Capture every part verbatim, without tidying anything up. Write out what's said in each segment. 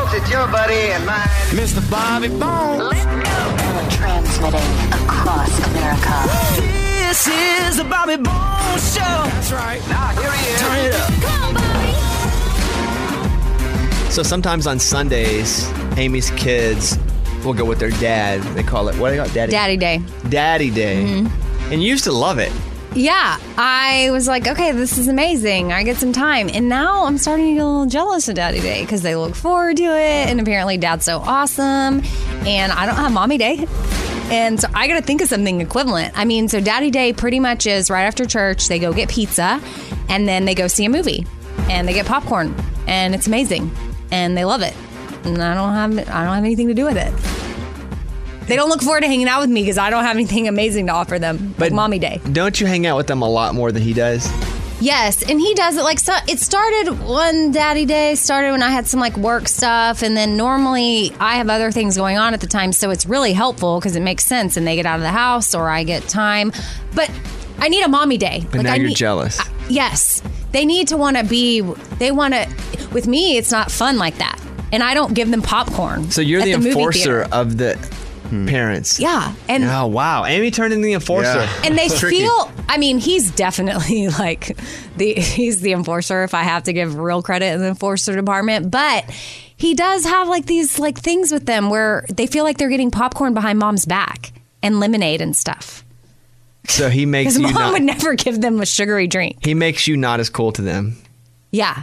Bones, it's your buddy and mine, Mister Bobby Bones. Let's go. Transmitting across America. This is the Bobby Bones Show. That's right. now here he is. Turn it up. Come on, Bobby. So sometimes on Sundays, Amy's kids will go with their dad. They call it, what do they call it? Daddy? Daddy Day. Daddy Day. Mm-hmm. And you used to love it. Yeah, I was like, okay, this is amazing. I get some time. And now I'm starting to get a little jealous of Daddy Day because they look forward to it. And apparently Dad's so awesome. And I don't have Mommy Day. And so I got to think of something equivalent. I mean, so Daddy Day pretty much is right after church. They go get pizza and then they go see a movie and they get popcorn. And it's amazing. And they love it. And I don't have I don't have anything to do with it. They don't look forward to hanging out with me because I don't have anything amazing to offer them. Like Mommy Day. Don't you hang out with them a lot more than he does? Yes, and he does it like so. It started one Daddy Day started when I had some like work stuff, and then normally I have other things going on at the time, so it's really helpful because it makes sense, and they get out of the house or I get time. But I need a Mommy Day. But like, now I you're need, jealous. I, yes, they need to want to be. They want to. With me, it's not fun like that, and I don't give them popcorn. So you're at the, the movie enforcer theater. of the parents. Yeah, and Oh, wow. Amy turned into the enforcer. Yeah. And they It's tricky. feel, I mean, he's definitely like the, he's the enforcer if I have to give real credit in the enforcer department. But he does have like these like things with them where they feel like they're getting popcorn behind mom's back and lemonade and stuff. So he makes Because you mom not, would never give them a sugary drink. he makes you not as cool to them. Yeah.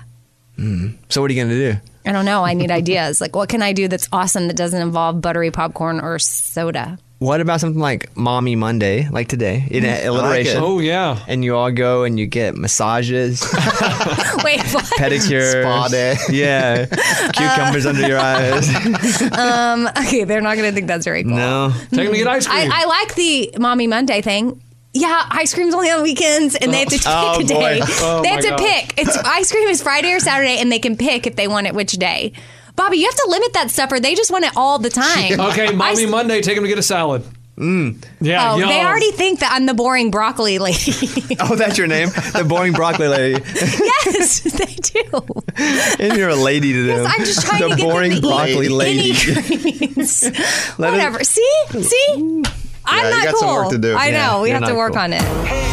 So what are you going to do? I don't know. I need ideas. Like, what can I do that's awesome that doesn't involve buttery popcorn or soda? What about something like Mommy Monday, like today, in alliteration? it. Oh, yeah. And you all go and you get massages, Wait, what? pedicures. Spa day. Yeah. Cucumbers under your eyes. Um, okay, they're not going to think that's very cool. No. Take them to get ice cream. I, I like the Mommy Monday thing. Yeah, ice cream's only on weekends, and they have to pick Oh, a day. boy. Oh, they have my to gosh. pick. It's ice cream is Friday or Saturday, and they can pick if they want it which day. Bobby, you have to limit that stuff, or they just want it all the time. okay, Mommy Ice- Monday, take them to get a salad. Mm. Yeah, Oh, yo. they already think that I'm the boring broccoli lady. Oh, that's your name? The boring broccoli lady. Yes, they do. And you're a lady to them. I'm just trying the to get boring them to broccoli eat lady. any greens. Let it- Whatever. See? See? I'm you not got cool. some work to do. I Yeah, know. We you're have to not work cool. on it.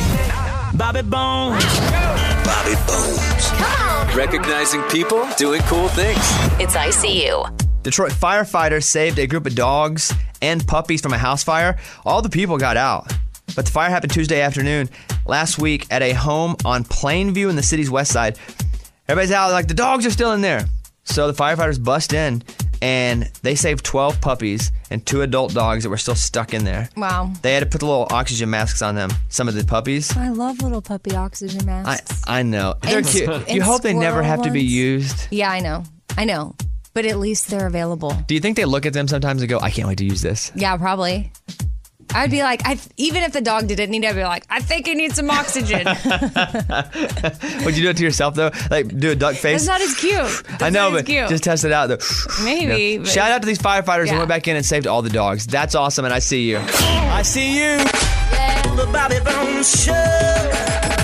Bobby Bones. Bobby Bones. Recognizing people doing cool things. It's I C U. Detroit firefighters saved a group of dogs and puppies from a house fire. All the people got out. But the fire happened Tuesday afternoon last week at a home on Plainview in the city's west side. Everybody's out like the dogs are still in there. So the firefighters bust in and they saved twelve puppies and two adult dogs that were still stuck in there. Wow. They had to put the little oxygen masks on them. Some of the puppies. I love little puppy oxygen I, masks. I know. They're And cute. squ- You and hope they never squirrel have to be ones. used. Yeah, I know. I know. But at least they're available. Do you think they look at them sometimes and go, I can't wait to use this? Yeah, probably. I'd be like, I even if the dog didn't need it, I'd be like, I think he needs some oxygen. Would you do it to yourself, though? Like, do a duck face? That's not as cute. That's I know, not as but cute. just test it out. Though. Maybe. You know. but- Shout out to these firefighters who Yeah. went back in and saved all the dogs. That's awesome, and I see you. I see you. The Bobby Bones Show.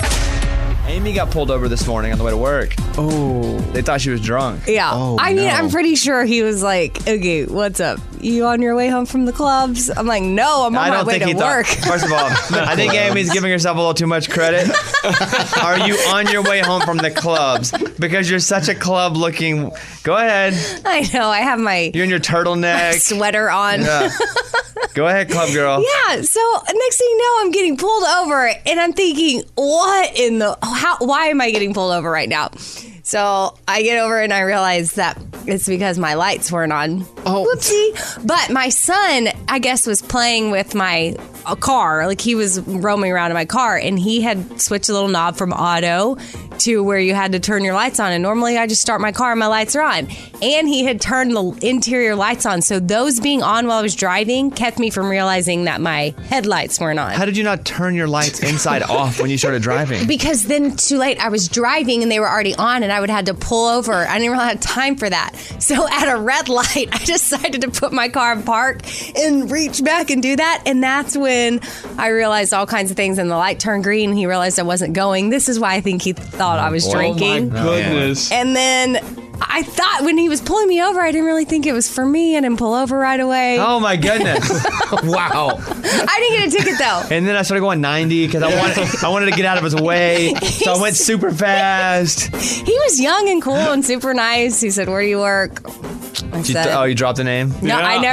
Amy got pulled over this morning on the way to work. Oh. They thought she was drunk. Yeah. Oh, I mean, no. I'm pretty sure he was like, okay, what's up? You on your way home from the clubs? I'm like, no, I'm on I my don't way think to he work. thought. First of all, I think Amy's giving herself a little too much credit. Are you on your way home from the clubs? Because you're such a club looking. Go ahead. I know. I have my You're in your turtleneck. sweater on. Yeah. Go ahead, club girl. Yeah, so next thing you know, I'm getting pulled over, and I'm thinking, what in the, how, why am I getting pulled over right now? So I get over and I realize that it's because my lights weren't on. Oh. Whoopsie. But my son, I guess, was playing with my uh, car. Like, he was roaming around in my car, and he had switched a little knob from auto to where you had to turn your lights on. And normally I just start my car and my lights are on. And he had turned the interior lights on. So those being on while I was driving kept me from realizing that my headlights weren't on. How did you not turn your lights inside off when you started driving? Because then too late, I was driving and they were already on, and I would have to pull over. I didn't really have time for that. So at a red light, I decided to put my car in park and reach back and do that. And that's when I realized all kinds of things, and the light turned green. He realized I wasn't going. This is why I think he thought I was boy. drinking. Oh, my goodness. And then I thought when he was pulling me over, I didn't really think it was for me. I didn't pull over right away. Oh my goodness! Wow. I didn't get a ticket though. And then I started going ninety because I wanted I wanted to get out of his way, so I went super fast. He was young and cool and super nice. He said, "Where do you work?" I You said, th- oh, you dropped the name? "No, I never."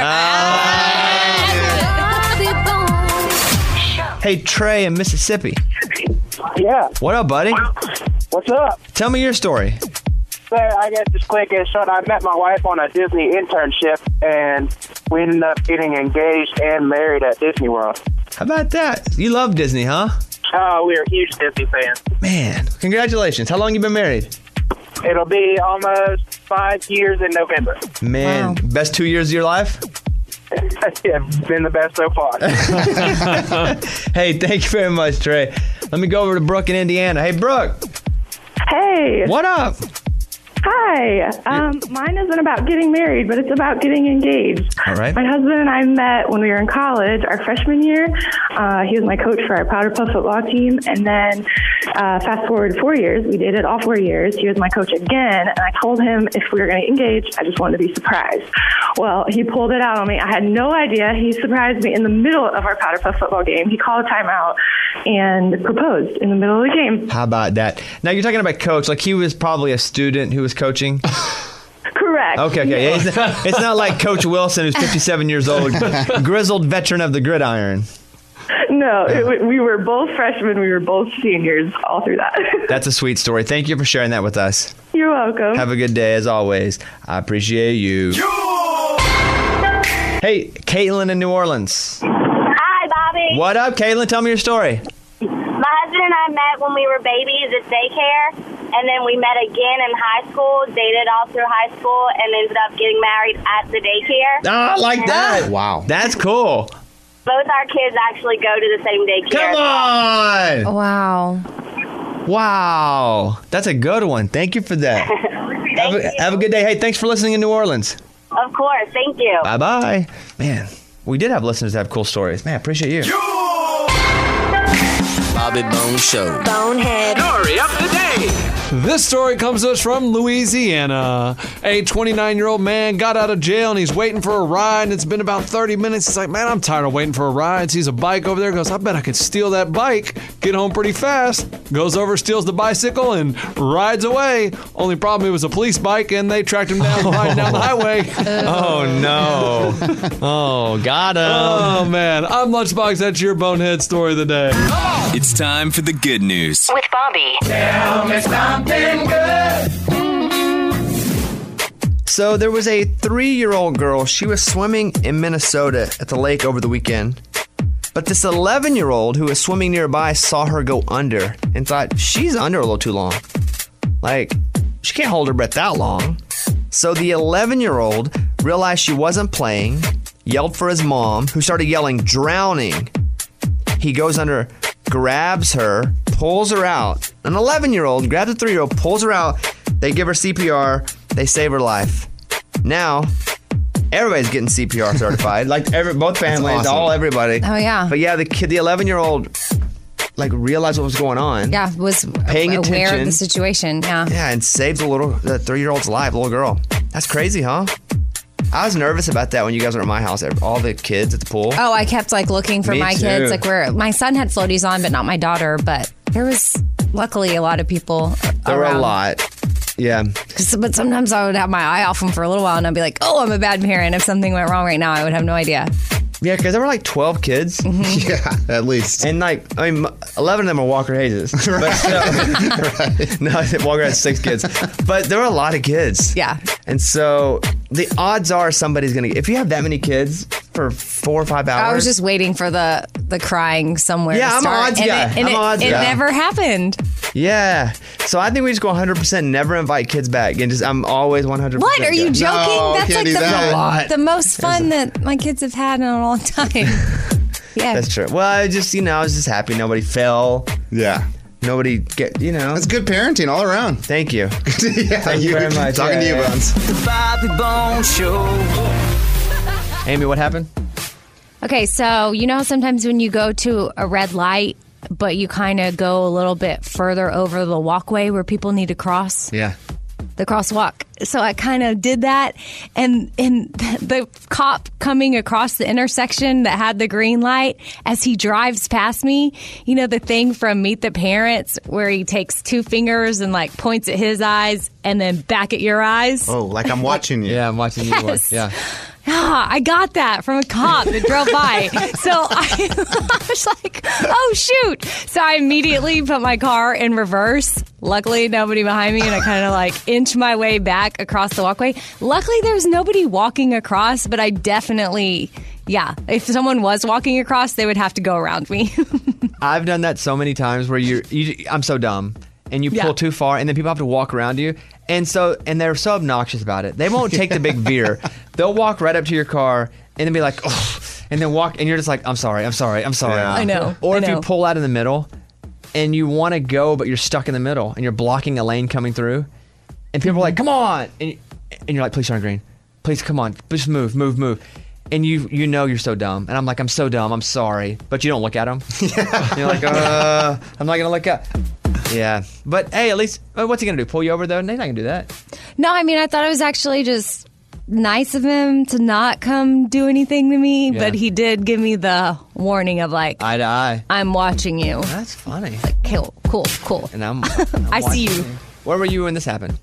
Ah. Hey, Trey in Mississippi. Yeah. What up, buddy? What's up? Tell me your story. So I guess just quick and short, I met my wife on a Disney internship, and we ended up getting engaged and married at Disney World. How about that? You love Disney, huh? Oh, we're huge Disney fans. Man, congratulations. How long you been married? It'll be almost five years in November. Man, Wow. best two years of your life? Yeah, been the best so far. Hey, thank you very much, Trey. Let me go over to Brooke in Indiana. Hey, Brooke, Hey, what up? hi. Um, mine isn't about getting married, but it's about getting engaged. All right. My husband and I met when we were in college, our freshman year. Uh, he was my coach for our Powder Puff football team. And then uh, fast forward four years, we dated all four years. He was my coach again. And I told him if we were going to engage, I just wanted to be surprised. Well, he pulled it out on me. I had no idea. He surprised me in the middle of our Powder Puff football game. He called a timeout and proposed in the middle of the game. How about that? Now, you're talking about coach. Like, he was probably a student who was coaching? Correct. Okay, okay. It's, it's not like Coach Wilson, who's fifty-seven years old, grizzled veteran of the gridiron. No, it, we were both freshmen. We were both seniors all through that. That's a sweet story. Thank you for sharing that with us. You're welcome. Have a good day, as always. I appreciate you. Hey, Caitlin in New Orleans. Hi, Bobby. What up, Caitlin? Tell me your story. My husband and I met when we were babies at daycare, and then we met again in high school, dated all through high school, and ended up getting married at the daycare. Ah, I like that. Wow. That's cool. Both our kids actually go to the same daycare. Come on. Wow. Wow. That's a good one. Thank you for that. Thank have, a, you. have a good day. Hey, thanks for listening in New Orleans. Of course. Thank you. Bye-bye. Man, we did have listeners that have cool stories. Man, I appreciate you. Bobby Bone Show. Bonehead. Story of the day. This story comes to us from Louisiana. A twenty-nine-year-old man got out of jail and he's waiting for a ride. And it's been about thirty minutes. He's like, man, I'm tired of waiting for a ride. Sees a bike over there. Goes, I bet I could steal that bike. Get home pretty fast. Goes over, steals the bicycle, and rides away. Only problem, it was a police bike, and they tracked him down riding down the highway. Oh, no. Oh, got him. Oh, man. I'm Lunchbox. That's your bonehead story of the day. It's time for the good news. With Bobby. So there was a three-year-old girl. She was swimming in Minnesota at the lake over the weekend. But this eleven-year-old who was swimming nearby saw her go under and thought, she's under a little too long. Like, she can't hold her breath that long. So the eleven-year-old realized she wasn't playing, yelled for his mom, who started yelling, drowning. He goes under, grabs her, pulls her out. An eleven-year-old grabs a three-year-old, pulls her out. They give her C P R. They save her life. Now, everybody's getting C P R certified. Like every, both families, awesome. all everybody. Oh, yeah. But yeah, the kid, the eleven-year-old, like realized what was going on. Yeah, was Paying aware attention. of the situation. Yeah. Yeah, and saved the little, the three-year-old's life, little girl. That's crazy, huh? I was nervous about that when you guys were at my house. All the kids at the pool. Oh, I kept like looking for Me my too. kids. Like where my son had floaties on, but not my daughter. But there was luckily a lot of people. There around. were a lot. Yeah. 'Cause- But sometimes I would have my eye off them for a little while, and I'd be like, "Oh, I'm a bad parent." If something went wrong right now, I would have no idea. Yeah, because there were like twelve kids. Yeah, at least. And like, I mean, eleven of them are Walker Hayes. But still, Right. no, Walker has six kids. But there were a lot of kids. Yeah. And so the odds are somebody's going to, if you have that many kids for four or five hours. I was just waiting for the the crying somewhere. Yeah, to I'm start, odds and guy. It, and I'm it, odds it guy. never happened. Yeah. So I think we just go one hundred percent, never invite kids back. And just, I'm always one hundred percent. What? Are you good. joking? No, That's can't like do the, that. A lot. the most fun that my kids have had in a long time. Yeah. That's true. Well, I just, you know, I was just happy nobody fell. Yeah. Nobody get, you know. That's good parenting all around. Thank you. Yeah, Thank you very much. Talking Yeah, to you, yeah. Bones. The Bobby Bone Show. Amy, what happened? Okay, so you know how sometimes when you go to a red light, but you kind of go a little bit further over the walkway where people need to cross? Yeah. the crosswalk. So I kind of did that, and and the cop coming across the intersection that had the green light, as he drives past me, you know, the thing from Meet the Parents where he takes two fingers and like points at his eyes and then back at your eyes. Oh, like I'm watching you. Yeah, I'm watching you. Yes. Yeah. Ah, I got that from a cop that drove by. So I, I was like, oh, shoot. So I immediately put my car in reverse. Luckily, nobody behind me, and I kind of like inch my way back across the walkway. Luckily, there was nobody walking across, but I definitely, yeah, if someone was walking across, they would have to go around me. I've done that so many times where you're, you, I'm so dumb, and you pull Yeah. too far, and then people have to walk around you. And so, and they're so obnoxious about it. They won't take the big veer. They'll walk right up to your car and then be like, oh, and then walk, and you're just like, I'm sorry, I'm sorry, I'm sorry. Yeah. I know. Or I if know. you pull out in the middle and you want to go, but you're stuck in the middle and you're blocking a lane coming through, and people are like, come on. And, you, and you're like, please turn green. Please, come on. Just move, move, move. And you you know you're so dumb. And I'm like, I'm so dumb. I'm sorry. But you don't look at them. You're like, uh, I'm not going to look up. Yeah. But hey, at least, uh, what's he going to do? Pull you over, though? He's not going to do that. No, I mean, I thought it was actually just nice of him to not come do anything to me, Yeah. but he did give me the warning of like, Eye to eye. I'm watching you. That's funny. Cool, cool, cool. And I'm, I'm I see watching you. Where were you when this happened?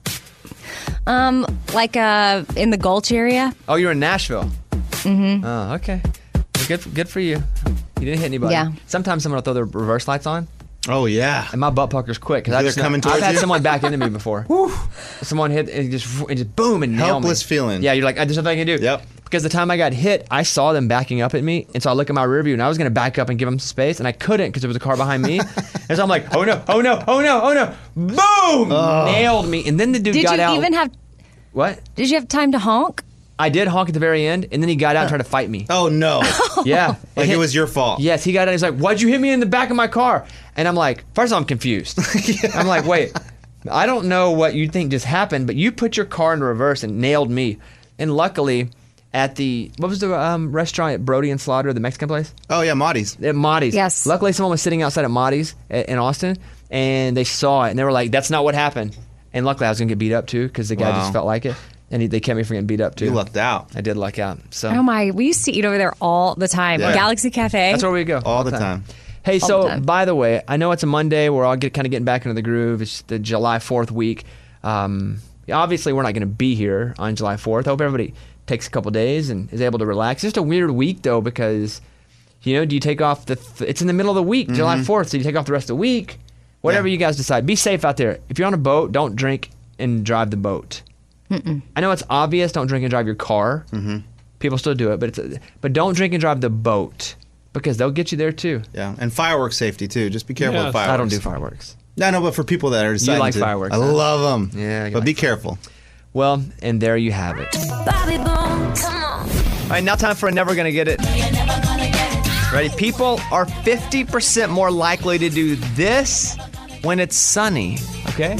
Um, like uh, in the Gulch area. Oh, you were in Nashville. Mm-hmm. Oh, okay. Well, good, good for you. You didn't hit anybody. Yeah. Sometimes someone will throw their reverse lights on, Oh, yeah. and my butt pucker's quick. 'cause They're I've just- coming I've towards had you? someone back into me before. Someone hit and just and just boom and nail me. Helpless feeling. Yeah, you're like, there's nothing I can do. Yep. Because the time I got hit, I saw them backing up at me, and so I look at my rear view, and I was going to back up and give them some space, and I couldn't because there was a car behind me. And so I'm like, oh no, oh no, oh no, oh no, boom, nailed me. And then the dude Did got you out. even have? What? Did you have time to honk? I did honk at the very end, and then he got out and tried to fight me. Oh, no. Yeah. Like And it was your fault. Yes, he got out. He's like, "Why'd you hit me in the back of my car?" And I'm like, first of all, I'm confused. I'm like, wait, I don't know what you think just happened, but you put your car in reverse and nailed me. And luckily, at the what was the um, restaurant at Brody and Slaughter, the Mexican place? Oh, yeah, Marty's. At Marty's. Yes. Luckily, someone was sitting outside at Marty's a- in Austin, and they saw it, and they were like, "That's not what happened." And luckily, I was gonna get beat up too because the guy Wow. just felt like it, and he, they kept me from getting beat up too. You lucked out. I did luck out. So Oh my! We used to eat over there all the time. Yeah. Galaxy Cafe. that's where we go All the time. Hey, All so the time. by the way, I know it's a Monday. We're all get, kind of getting back into the groove. It's the July fourth week. Um, obviously, we're not going to be here on July fourth. I hope everybody takes a couple days and is able to relax. It's just a weird week, though, because, you know, do you take off the... Th- it's in the middle of the week, July fourth, so you take off the rest of the week. Whatever Yeah. you guys decide. Be safe out there. If you're on a boat, don't drink and drive the boat. Mm-mm. I know it's obvious. Don't drink and drive your car. Mm-hmm. People still do it, but it's a, but don't drink and drive the boat because they'll get you there too. Yeah. And fireworks safety, too. Just be careful Yes. with fireworks. I don't do fireworks. No, no, but for people that are deciding like to. fireworks, I huh? love them. Yeah, you But like be careful. Well, and there you have it. Bobby Bones, come on. All right, now time for a Never Gonna Get It. You're never gonna get it. Ready? People are fifty percent more likely to do this when it's sunny. Okay?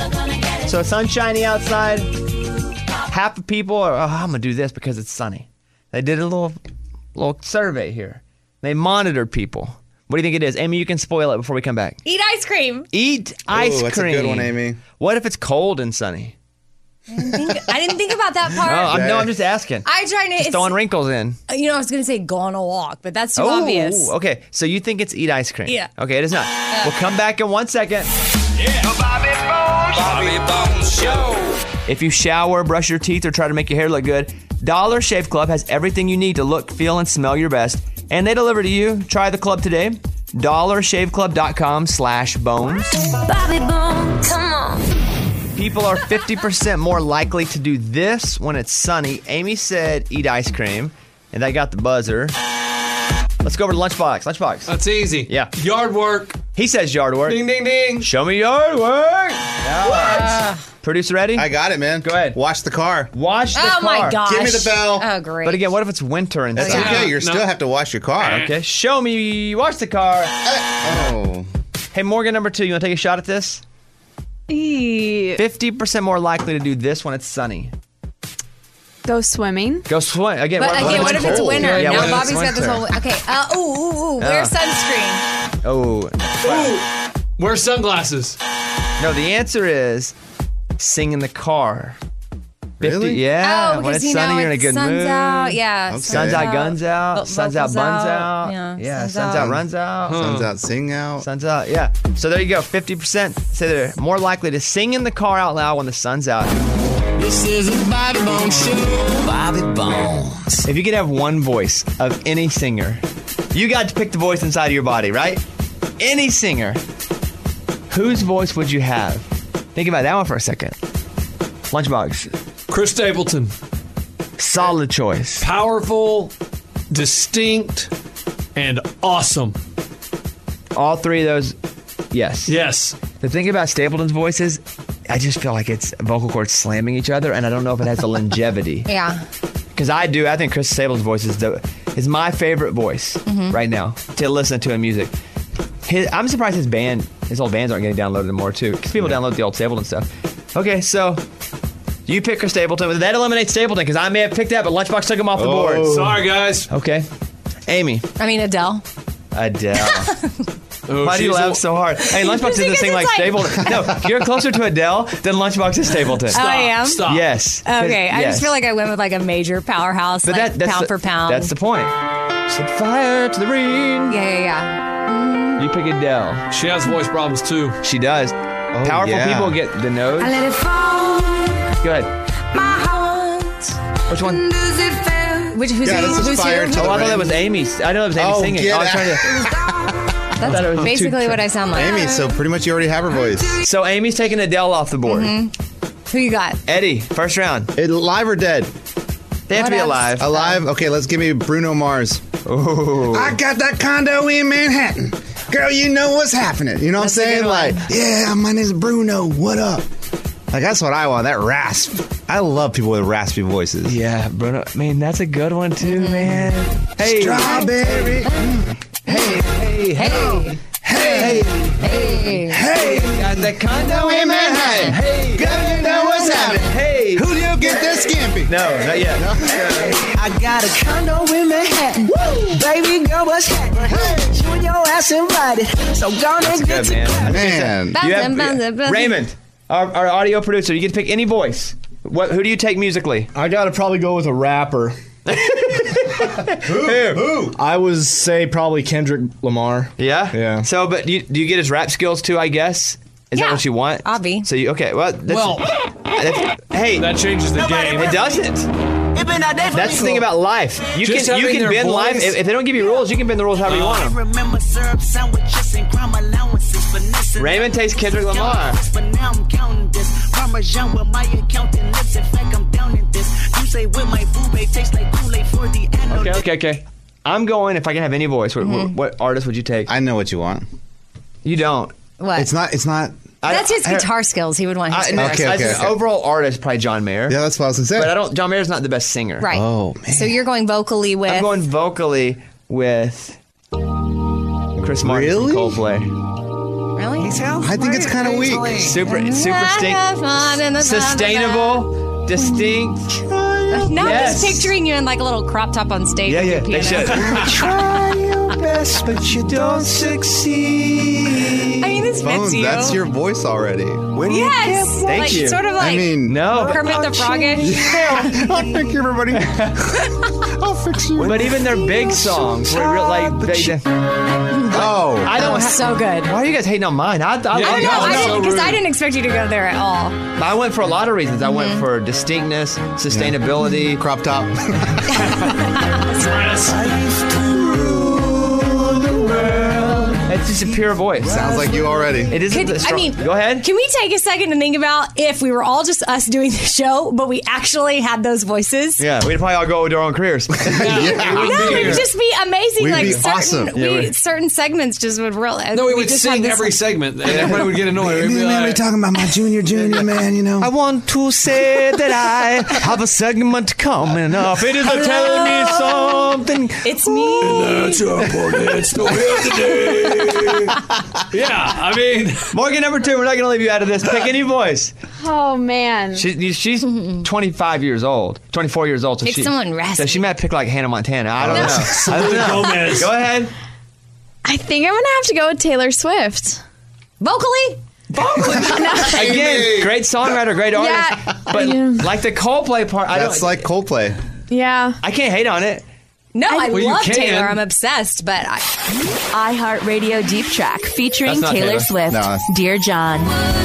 So it's sunshiny outside. Half of people are, oh, I'm gonna do this because it's sunny. They did a little little survey here. They monitored people. What do you think it is? Amy, you can spoil it before we come back. Eat ice cream. Eat ice Ooh, that's a cream. good one, Amy. What if it's cold and sunny? I didn't think about that part. Oh, I'm, no, I'm just asking. I tried to. Just It's, throwing wrinkles in. you know, I was gonna say go on a walk, but that's too Oh, obvious. okay. So you think it's eat ice cream? Yeah. Okay, it is not. We'll come back in one second. Bobby Bones. Bobby Bones Show. If you shower, brush your teeth, or try to make your hair look good, Dollar Shave Club has everything you need to look, feel, and smell your best. And they deliver to you. Try the club today. dollar shave club dot com slash bones. Bobby Bones, come on. People are fifty percent more likely to do this when it's sunny. Amy said eat ice cream, and that got the buzzer. Let's go over to Lunchbox. Lunchbox. That's easy. Yeah. Yard work. He says yard work. Ding, ding, ding. Show me yard work. What? Producer ready? I got it, man. Go ahead. Wash the car. Wash the Oh car. my gosh. Give me the bell. Oh great. But again, what if it's winter and That's sunny? okay. You No. still have to wash your car. Okay, show me. Wash the car. Oh. Hey, Morgan, number two, you want to take a shot at this? fifty percent more likely to do this when it's sunny. Go swimming. Go swim. Again, But what, again, what if it's cold? winter? Yeah, now what if Bobby's it's got this winter? whole. Okay. Uh, ooh, ooh, ooh. Wear sunscreen. Oh. Wear sunglasses. No, the answer is sing in the car. fifty, Really? Yeah. Oh, when because it's you sunny, know you're in a it's good sun's mood. out. Yeah. Okay. Sun's out, guns out. Vo- Sun's out, vocals buns out. out. Yeah, Yeah. sun's Sun's out. out, runs out. Sun's out, sing out. Sun's out, yeah. So there you go. fifty percent say they're more likely to sing in the car out loud when the sun's out. This is a Bobby Bones Show. Bobby Bones. If you could have one voice of any singer, you got to pick the voice inside of your body, right? Any singer. Whose voice would you have? Think about that one for a second. Lunchbox. Chris Stapleton. Solid choice. Powerful, distinct, and awesome. All three of those, yes. Yes. The thing about Stapleton's voice is, I just feel like it's vocal cords slamming each other, and I don't know if it has the longevity. Yeah. Because I do. I think Chris Stapleton's voice is the is my favorite voice Mhm. right now to listen to in music. His, I'm surprised his band, his old bands aren't getting downloaded more too. Because people download the old Stapleton stuff. Okay, so you pick Chris Stapleton. That eliminates Stapleton because I may have picked that, but Lunchbox took him off the board. Sorry, guys. Okay, Amy. I mean, Adele. Adele. Oh, Why do you she's laugh a- so hard? Hey, Lunchbox Just doesn't sing because like it's like- Stapleton. No, you're closer to Adele than Lunchbox is Stapleton. Oh, I am? Stop. Yes. Okay, I Yes. just feel like I went with like a major powerhouse, But like that, that's pound the, for pound. That's the point. Set fire to the ring. Yeah, yeah, yeah. You pick Adele. She has voice problems too. She does. Powerful yeah. people get the nose. I let it fall. Go ahead. My heart. Which one? Does it feel? Which who's, Yeah, who, this is who's fire who? to Oh, the I thought ring. that was Amy's. I know that was Amy Oh, singing. get I was out. trying to. That's thought it was basically too- what I sound like. Amy, so pretty much you already have her voice. So Amy's taking Adele off the board. Who you got? Eddie, first round. It, live or dead? They have to be What else? alive. Alive? Okay, let's give me Bruno Mars. Ooh. I got that condo in Manhattan. Girl, you know what's happening. You know That's a what I'm saying? good Like, one. yeah, my name's Bruno. What up? Like, that's what I want, that rasp. I love people with raspy voices. Yeah, Bruno. I mean, that's a good one too, man. Hey, Strawberry. hey, hey, hey, Hey, hey, Hey, got the condo in Manhattan. Hey, girl, you know what's happening. hey. Who do you get this skimpy? No, not yet. I got a condo in Manhattan. Baby girl, what's happening? You and your ass invited. So gonna That's get good, man. together. Man. Bounce You it, have- bounce it, bounce it. Raymond, our, our audio producer, you get to pick any voice. What? Who do you take musically? I gotta probably go with a rapper. Who? Who? I would say probably Kendrick Lamar. Yeah. Yeah. So, but do you, do you get his rap skills too? I guess. Is that Yeah, what you want? obvi. So you okay? Well, that's, Well, that's- hey, that changes the game. it doesn't. It been out there for That's the thing about life. You Just can you having can their bend life voice- if, if they don't give you rules. You can bend the rules however you want them. Remember syrup sandwiches and crime allowances. Finesse Raymond takes Kendrick Lamar. But now I'm counting this. Parmesan with my accountant lips. In fact, I'm down in this. You say with my boo babe tastes like Kool-Aid for the annual. Okay, okay, okay. I'm going. If I can have any voice, what, Mm-hmm. what, what artist would you take? I know what you want. You don't. What? It's not, it's not. I- That's his I- guitar skills. He would want his I, guitar Okay, skills. okay, as an okay. overall artist, probably John Mayer. Yeah, that's what I was going to say. But I don't. John Mayer's not the best singer. Right. Oh, man. So you're going vocally with. I'm going vocally with Chris Martin Really? from Coldplay. Really? I think it's kind of weak. Super, super stink, sustainable, distinct. Now I'm Yes. just picturing you in like a little crop top on stage. Yeah, with yeah, your they piano. should. Try your best, but you don't succeed. I mean, this fits Bones, you. that's your voice already. Yes. Thank like, you. Sort of like I mean, No, but, Kermit the Froggish. Thank you, everybody. I'll fix you. but even their big songs were real, like they. Oh, I don't. Oh, ha- so good. Why are you guys hating on mine? I, I, Yeah, Oh you no, guys are I so didn't because I rude. didn't expect you to go there at all. I went for a lot of reasons. I went for distinctness, sustainability. crop top. It's just a pure voice. Sounds like you already. It isn't. Could- the I strong- mean, go ahead. Can we take a second and think about if we were all just us doing the show, but we actually had those voices? Yeah, we'd probably all go with our own careers. Yeah. No, it would just be amazing. We'd like be certain, awesome. we, Yeah, we- certain segments just would really. No, we we would just had sing this- every segment, and everybody would get annoyed. We'd be like, talking about my junior, junior man, you know. I want to say that I have a segment coming up. It is a telling me something. It's me. That's your point. Still here today. Yeah, I mean, Morgan number two, we're not going to leave you out of this. Pick any voice. Oh man. She, she's twenty-five years old, twenty-four years old. So Pick she, someone raspy. So she might pick like Hannah Montana. I don't No. know. I don't know. Gomez. Go ahead. I think I'm gonna have to go with Taylor Swift. Vocally? Again, great songwriter, great artist. Yeah. But Yeah. like the Coldplay part, I That's don't. like Coldplay. Yeah. I can't hate on it. No, I Well, you love can. Taylor. I'm obsessed, but I, iHeartRadio Deep Track featuring That's not Taylor, Taylor. Swift. No, that's- Dear John.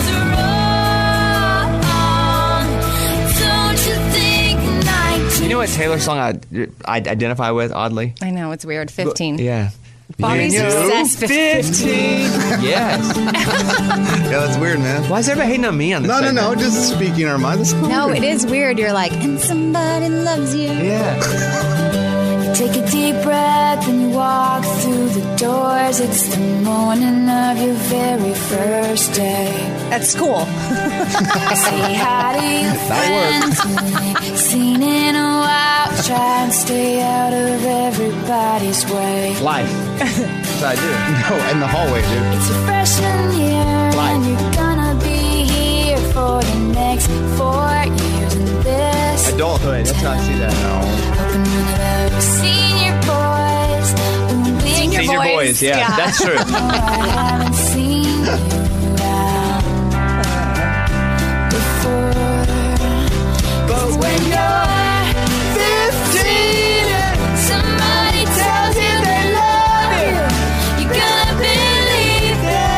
You know what Taylor song I I identify with oddly? I know it's weird. fifteen. Yeah. Bobby's You obsessed. fifteen. Yes. Yeah, that's weird, man. Why is everybody hating on me on this? No, no, segment? no. Just speaking our mind. That's cool. No, it is weird. You're like, and somebody loves you. Yeah. Take a deep breath and you walk through the doors. It's the morning of your very first day. At school. Say hi to your friends who ain't seen in a while. Try and stay out of everybody's way. Life. That's what I do. No, in the hallway, dude. It's your freshman year and you're gonna be here for the next four years in this. Adulthood. That's how I see that. Hoping none of those senior boys won't be Senior Senior boys. boys, Yeah, yeah. that's true. I haven't seen you around before. But when you're fifteen and somebody tells you they love you, you're gonna believe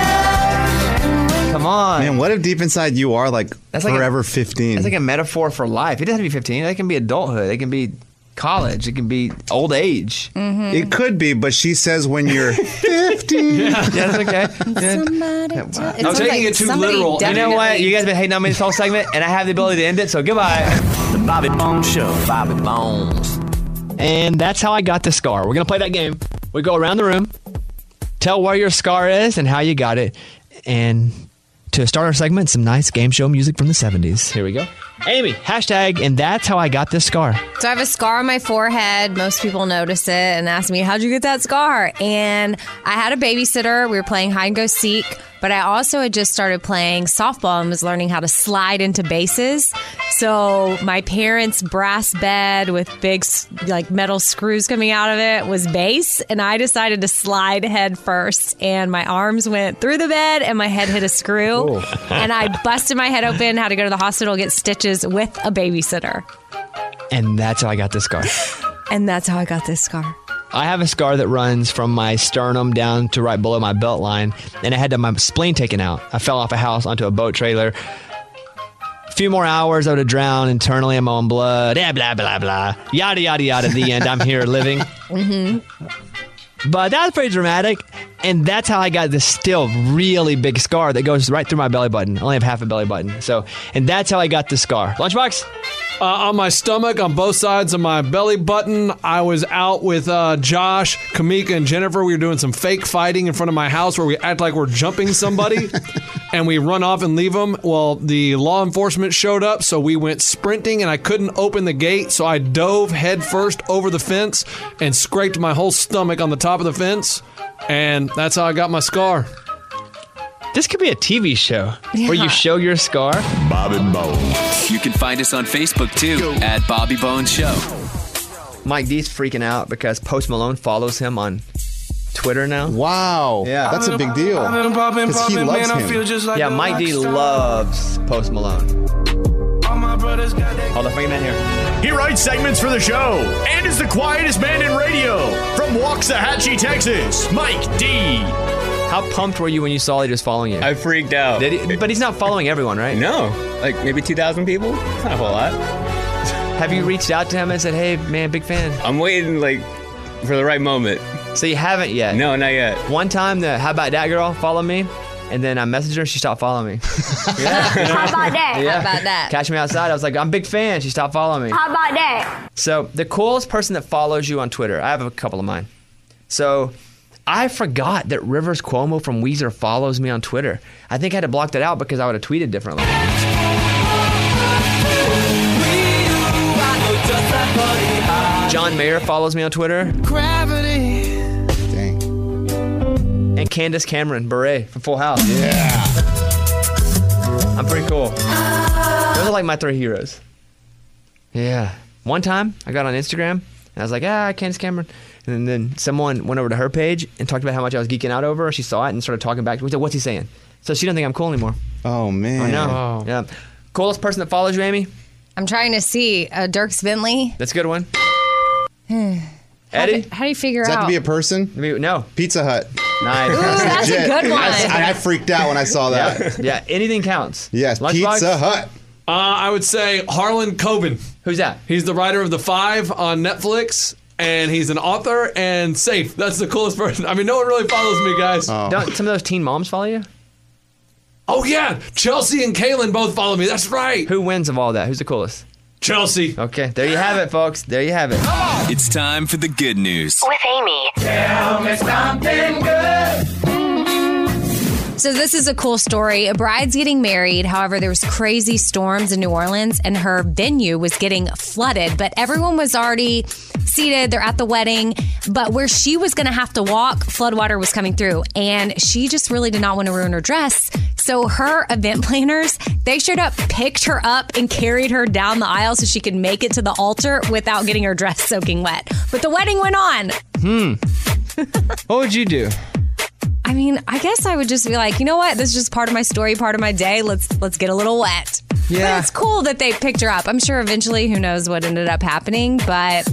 them. Come on. Man, what if deep inside you are like That's like a- forever fifteen? That's like a metaphor for life. It doesn't have to be fifteen. It can be adulthood. It can be college. It can be old age. It could be, but she says when you're fifteen. Yeah, that's okay. Yeah. Somebody wow. tell- I'm sounds taking like it too somebody literal. You know what? definitely- You guys have been hating on me this whole segment, and I have the ability to end it, so goodbye. The Bobby Bones Show. Bobby Bones. And that's how I got the scar. We're going to play that game. We go around the room, tell where your scar is and how you got it. And to start our segment, some nice game show music from the seventies. Here we go. Amy, hashtag, and that's how I got this scar. So I have a scar on my forehead. Most people notice it and ask me, how'd you get that scar? And I had a babysitter. We were playing hide and go seek, but I also had just started playing softball and was learning how to slide into bases. So my parents' brass bed with big like metal screws coming out of it was base, and I decided to slide head first, and my arms went through the bed and my head hit a screw, and I busted my head open, had to go to the hospital, get stitches with a babysitter. And that's how I got this scar. And that's how I got this scar. I have a scar that runs from my sternum down to right below my belt line, and I had to, my spleen taken out. I fell off a house onto a boat trailer. A few more hours, I would have drowned internally in my own blood. Yeah, blah, blah, blah. Yada, yada, yada. At the end, I'm here living. Mm-hmm. But that's pretty dramatic, and that's how I got this still really big scar that goes right through my belly button. I only have half a belly button. So, and that's how I got the scar. Lunchbox? Uh, on my stomach, on both sides of my belly button, I was out with uh, Josh, Kamika, and Jennifer. We were doing some fake fighting in front of my house where we act like we're jumping somebody, and we run off and leave them. Well, the law enforcement showed up, so we went sprinting, and I couldn't open the gate, so I dove head first over the fence and scraped my whole stomach on the top of the fence, and that's how I got my scar. This could be a T V show where you Yeah. show your scar. Bobby Bones. You can find us on Facebook too at Bobby Bones Show. Mike D's freaking out because Post Malone follows him on Twitter now. Wow. Yeah, that's a big deal. Because he loves him. Yeah, Mike D loves Post Malone. Hold on, bring him in here. He writes segments for the show and is the quietest man in radio. From Waxahachie, Texas, Mike D. How pumped were you when you saw he was following you? I freaked out. Did he, but he's not following everyone, right? No. Like maybe two thousand people? It's not a whole lot. Have you reached out to him and said, hey, man, big fan? I'm waiting, like, for the right moment. So you haven't yet? No, not yet. One time, the How About That girl followed me, and then I messaged her, she stopped following me. Yeah. How about that? Yeah. How about that? Catch me outside. I was like, I'm a big fan. She stopped following me. How about that? So the coolest person that follows you on Twitter, I have a couple of mine. So I forgot that Rivers Cuomo from Weezer follows me on Twitter. I think I had to block that out because I would have tweeted differently. John Mayer follows me on Twitter. Dang. And Candace Cameron Bure from Full House. Yeah. I'm pretty cool. Those are like my three heroes. Yeah. One time, I got on Instagram, and I was like, ah, Candace Cameron. And then someone went over to her page and talked about how much I was geeking out over her. She saw it and started talking back to me. We said, what's he saying? So she doesn't think I'm cool anymore. Oh, man. I know. Yeah. Coolest person that follows you, Amy? I'm trying to see. Uh, Dirks Bentley. That's a good one. How Eddie? do, how do you figure Does that out? have to be a person? No. Pizza Hut. Nice. Ooh, that's legit. a good one. I, I freaked out when I saw that. Yeah, anything counts. Yes, Lunchbox? Pizza Hut. Uh, I would say Harlan Coben. Who's that? He's the writer of The Five on Netflix, and he's an author and safe. That's the coolest person. I mean, no one really follows me, guys. Oh. Don't some of those teen moms follow you? Oh, yeah. Chelsea and Kaylin both follow me. That's right. Who wins of all that? Who's the coolest? Chelsea. Okay, there you have it, folks. There you have it. It's time for the good news. With Amy. Tell me something good. So this is a cool story. A bride's getting married. However, there was crazy storms in New Orleans and her venue was getting flooded, but everyone was already seated. They're at the wedding, but where she was going to have to walk, floodwater was coming through, and she just really did not want to ruin her dress. So her event planners, they straight up picked her up and carried her down the aisle so she could make it to the altar without getting her dress soaking wet. But the wedding went on. Hmm. What would you do? I mean, I guess I would just be like, you know what? This is just part of my story, part of my day. Let's let's get a little wet. Yeah. But it's cool that they picked her up. I'm sure eventually, who knows what ended up happening, but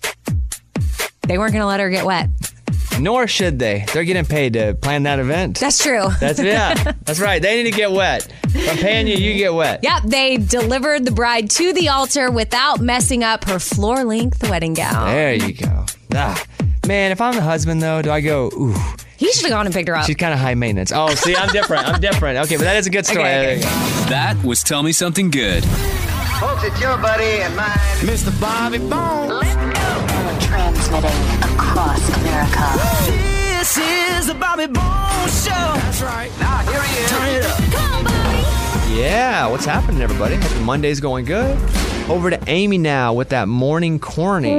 they weren't going to let her get wet. Nor should they. They're getting paid to plan that event. That's true. That's yeah. That's right. They need to get wet. If I'm paying you, you get wet. Yep, they delivered the bride to the altar without messing up her floor-length wedding gown. There you go. Ah. Man, if I'm the husband, though, do I go, ooh. He should have gone and picked her up. She's kind of high maintenance. Oh, see, I'm different. I'm different. Okay, but that is a good story. Okay, okay. That was Tell Me Something Good. Folks, it's your buddy and mine, Mister Bobby Bones. Transmitting across America. This is the Bobby Bones Show. That's right. Now, here he is. Turn it up. Come on, Bobby. Yeah, what's happening, everybody? Hope your Monday's going good. Over to Amy now with that morning corny.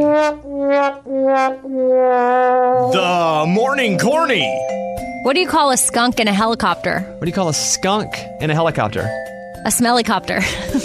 The morning corny. What do you call a skunk in a helicopter? What do you call a skunk in a helicopter? A smellycopter.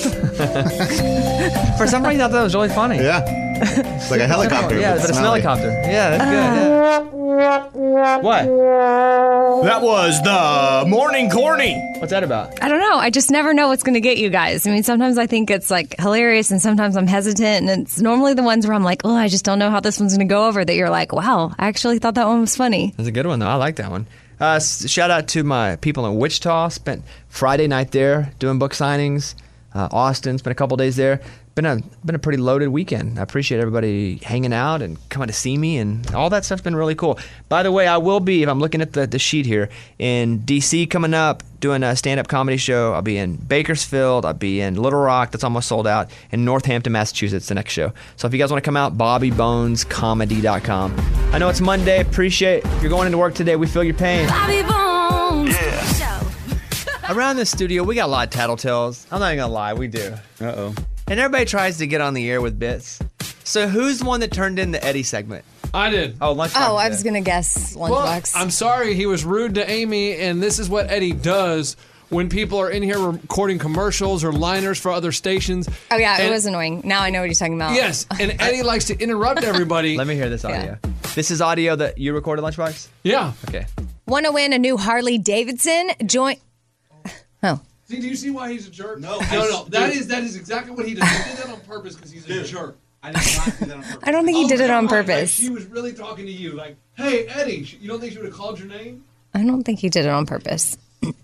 For some reason, I thought that was really funny. Yeah. It's like a helicopter. Yeah, but a smellycopter. Yeah, that's good. Yeah. What? That was the morning corny. What's that about? I don't know. I just never know what's going to get you guys. I mean, sometimes I think it's like hilarious and sometimes I'm hesitant. And it's normally the ones where I'm like, oh, I just don't know how this one's going to go over that you're like, wow, I actually thought that one was funny. That's a good one, though. I like that one. Uh, s- shout out to my people in Wichita. Spent Friday night there doing book signings. Uh, Austin, spent a couple days there. Been a been a pretty loaded weekend. I appreciate everybody hanging out and coming to see me, and all that stuff's been really cool. By the way, I will be, if I'm looking at the, the sheet here, in D C coming up, doing a stand-up comedy show. I'll be in Bakersfield. I'll be in Little Rock. That's almost sold out. In Northampton, Massachusetts, the next show. So if you guys want to come out, bobby bones comedy dot com. I know it's Monday. Appreciate if you're going into work today. We feel your pain. Bobby Bones. Yeah. Around the studio, we got a lot of tattletales. I'm not even gonna lie, we do. Uh-oh. And everybody tries to get on the air with bits. So who's the one that turned in the Eddie segment? I did. Oh, Lunchbox. Oh, I did. was going to guess Well, Lunchbox. I'm sorry he was rude to Amy, and this is what Eddie does when people are in here recording commercials or liners for other stations. oh, yeah, And- it was annoying. Now I know what you're talking about. Yes, and Eddie likes to interrupt everybody. Let me hear this audio. This is audio that you recorded, Lunchbox? Yeah. Okay. Want to win a new Harley Davidson? Join. Oh. See, do you see why he's a jerk? No, no, no. That is that is exactly what he does. He did that on purpose because he's a jerk. I did not do that on purpose. I don't think he Oh, did it come on Like, purpose. she was really talking to you, like, "Hey, Eddie, sh- you don't think she would have called your name?" I don't think he did it on purpose.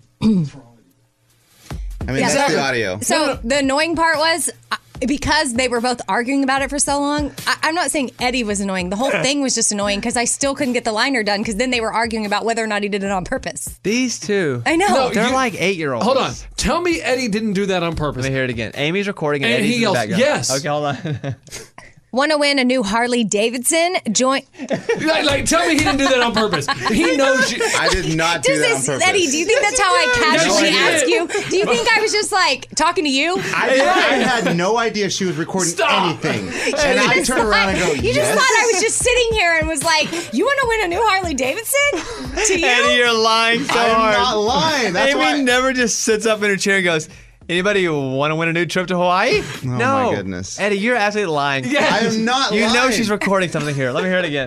I mean, Yeah, that's so- the audio. So the annoying part was uh, because they were both arguing about it for so long. I, I'm not saying Eddie was annoying. The whole thing was just annoying because I still couldn't get the liner done because then they were arguing about whether or not he did it on purpose. These two. I know. No, They're you- like eight-year-olds. Hold on. Tell me Eddie didn't do that on purpose. Let me hear it again. Amy's recording and, And Eddie's he in the yells, background. "Yes." Okay, hold on. Want to win a new Harley Davidson? Join. like, like, tell me he didn't do that on purpose. He knows you. I did not do Does that on this, purpose. Eddie, do you think that's how I casually No idea. ask you? Do you think I was just like talking to you? I, I had no idea she was recording Stop. anything. You And I just turned around and go, thought- You just yes. thought I was just sitting here and was like, "You want to win a new Harley Davidson?" To you? Eddie, you're lying so I'm hard. not lying. That's Amy why. never just sits up in her chair and goes, anybody want to win a new trip to Hawaii? Oh, no. my goodness. Eddie, you're absolutely lying. Yes. I am not You lying. know she's recording something here. Let me hear it again.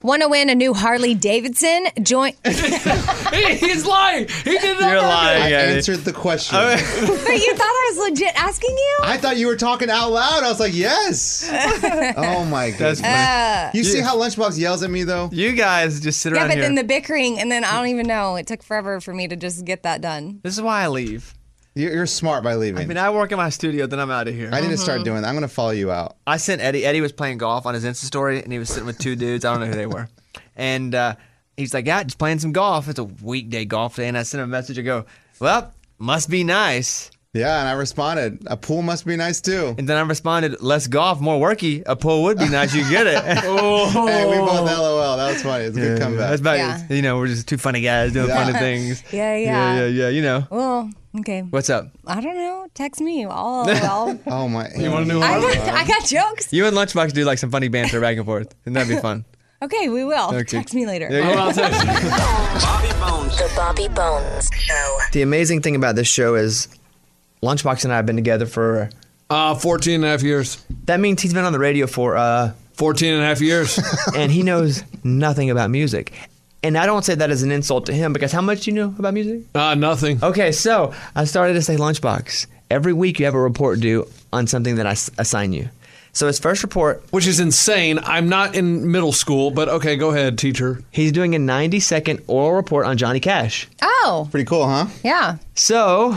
Want to win a new Harley Davidson? Join. He- He's lying. He did not. You're lying, I Eddie. answered the question. But you thought I was legit asking you? I thought you were talking out loud. I was like, yes. Oh my goodness. Uh, You see how Lunchbox yells at me though? You guys just sit yeah, around but here. then the bickering, and then I don't even know. It took forever for me to just get that done. This is why I leave. You're, you're smart by leaving. I mean, I work in my studio, then I'm out of here. I need to Mm-hmm. start doing that. I'm going to follow you out. I sent Eddie. Eddie was playing golf on his Insta story, and he was sitting with two dudes. I don't know who they were. And uh, he's like, yeah, just playing some golf. It's a weekday golf day. And I sent him a message. I go, well, must be nice. Yeah, and I responded, a pool must be nice too. And then I responded, less golf, more worky. A pool would be nice. You get it. Oh. Hey, we both LOL. That was funny. It's a good comeback. That's about Yeah. You know, we're just two funny guys doing Yeah. funny things. Yeah, yeah. Yeah, yeah, yeah. You know. Well, okay. What's up? I don't know. Text me. I'll. I'll Oh my. You want to know I, Harley? got, I got jokes. You and Lunchbox do like some funny banter back and forth. And that'd be fun. Okay, we will. Okay. Text me later. Yeah, Oh, I'll text you. Bobby Bones. The Bobby Bones Show. The amazing thing about this show is Lunchbox and I have been together for. Uh, fourteen and a half years. That means he's been on the radio for. uh fourteen and a half years. And he knows nothing about music. And I don't say that as an insult to him because how much do you know about music? Uh, nothing. Okay, so I started to say Lunchbox. Every week you have a report due on something that I s- assign you. So his first report, Which is insane. I'm not in middle school, but okay, go ahead, teacher. he's doing a ninety second oral report on Johnny Cash. Oh, Pretty cool, huh? yeah. So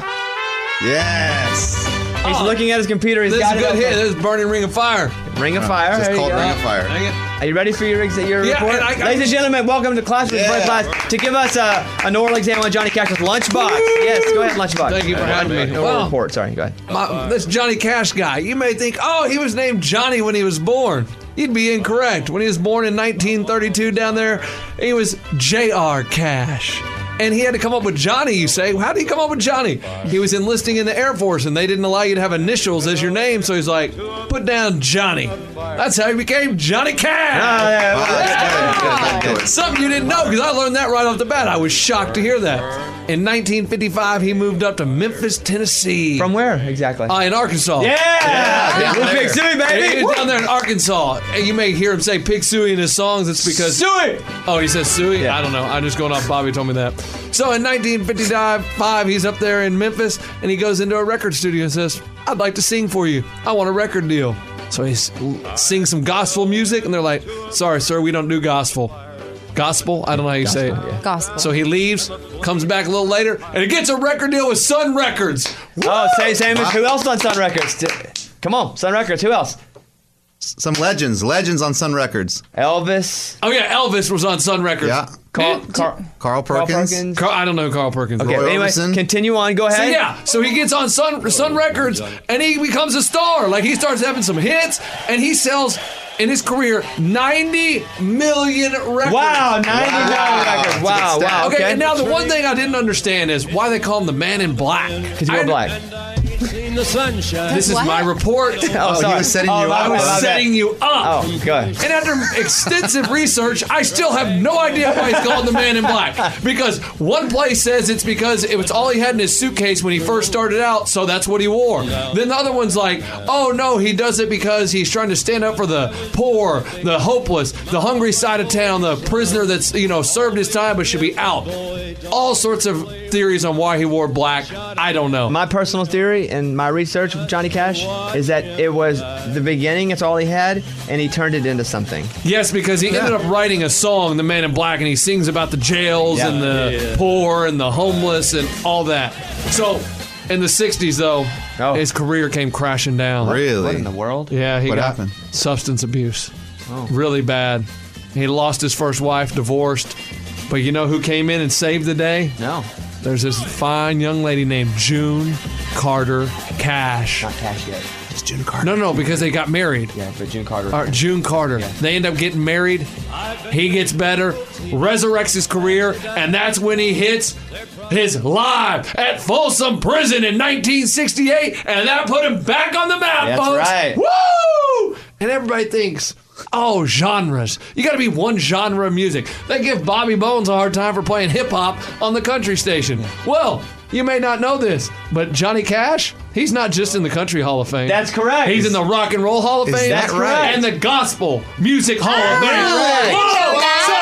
Yes. he's looking at his computer. He's This is got a it good open. hit. This is Burning Ring of Fire. Ring of Fire. Just There you called go. Ring of Fire. Dang it. Are you ready for your, your Yeah, report? and I- I- Ladies and gentlemen, welcome to class with Yeah. class to give us a, an oral exam on Johnny Cash's Lunchbox. Yes, go ahead, Lunchbox. Thank you for having me. Oral Well- report. Sorry, go ahead. My, this Johnny Cash guy, you may think, oh, he was named Johnny when he was born. You'd be incorrect. When he was born in nineteen thirty-two down there, he was J R Cash. And he had to come up with Johnny, you say. How did he come up with Johnny? He was enlisting in the Air Force, and they didn't allow you to have initials as your name, so he's like, put down Johnny. That's how he became Johnny Cash. Oh, yeah, Wow, that's good. Good, good. Something you didn't know, because I learned that right off the bat. I was shocked to hear that. In nineteen fifty-five, he moved up to Memphis, Tennessee. From where exactly? Uh, in Arkansas. yeah! Yeah. Little Pig Suey, He- baby! He's down there in Arkansas. And you may hear him say Pig Suey in his songs. It's because. Suey! Oh, he says Suey? Yeah. I don't know. I'm just going off Bobby told me that. So in nineteen fifty-five, he's up there in Memphis and he goes into a record studio and says, I'd like to sing for you. I want a record deal. So he s- sings some gospel music and they're like, sorry, sir, we don't do gospel. Gospel? I don't know how you say it. Gospel. So he leaves, comes back a little later, and he gets a record deal with Sun Records. Oh, say same as who else on Sun Records? Come on, Sun Records. Who else? Some legends. Legends on Sun Records. Elvis. Oh yeah, Elvis was on Sun Records. Yeah. Carl, Man, Carl, Carl Carl Perkins. Perkins. Carl, I don't know Carl Perkins. Okay, Roy anyway, Orbison. continue on. Go ahead. So yeah, so he gets on Sun Sun Records and he becomes a star. Like he starts having some hits and he sells in his career ninety million records. Wow, ninety million Wow. records. That's a Wow, good stat. wow. Okay, Okay, and now the one thing I didn't understand is why they call him the Man in Black. because you I- were black. In the sunshine. This is What? my report. Oh, he sorry. was setting oh, you my up. I was bad, my bad. setting you up. Oh, go ahead. And after extensive research, I still have no idea why he's called the Man in Black. Because one place says it's because it was all he had in his suitcase when he first started out, so that's what he wore. Then the other one's like, oh no, he does it because he's trying to stand up for the poor, the hopeless, the hungry side of town, the prisoner that's, you know, served his time but should be out. All sorts of theories on why he wore black. I don't know. My personal theory and my research with Johnny Cash is that it was the beginning, it's all he had, and he turned it into something. Yes, because he ended up writing a song, The Man in Black, and he sings about the jails Yeah. and the poor and the homeless and all that. So, in the sixties, though, Oh. his career came crashing down. Really? What in the world? Yeah, he What got happened? substance abuse. Really bad. He lost his first wife, divorced. But you know who came in and saved the day? No, There's this fine young lady named June Carter Cash. not Cash yet. It's June Carter. No, no, because they got married. Yeah, but June Carter. Or June Carter. They end up getting married. He gets better, resurrects his career, and that's when he hits his live at Folsom Prison in nineteen sixty-eight, and that put him back on the map, That's folks. right. Woo! And everybody thinks, oh, genres. You got to be one genre of music. They give Bobby Bones a hard time for playing hip hop on the country station. Well, you may not know this, but Johnny Cash, he's not just in the Country Hall of Fame. That's correct. He's in the Rock and Roll Hall of Is Fame. that right? And the Gospel Music Hall of Fame. right. Whoa!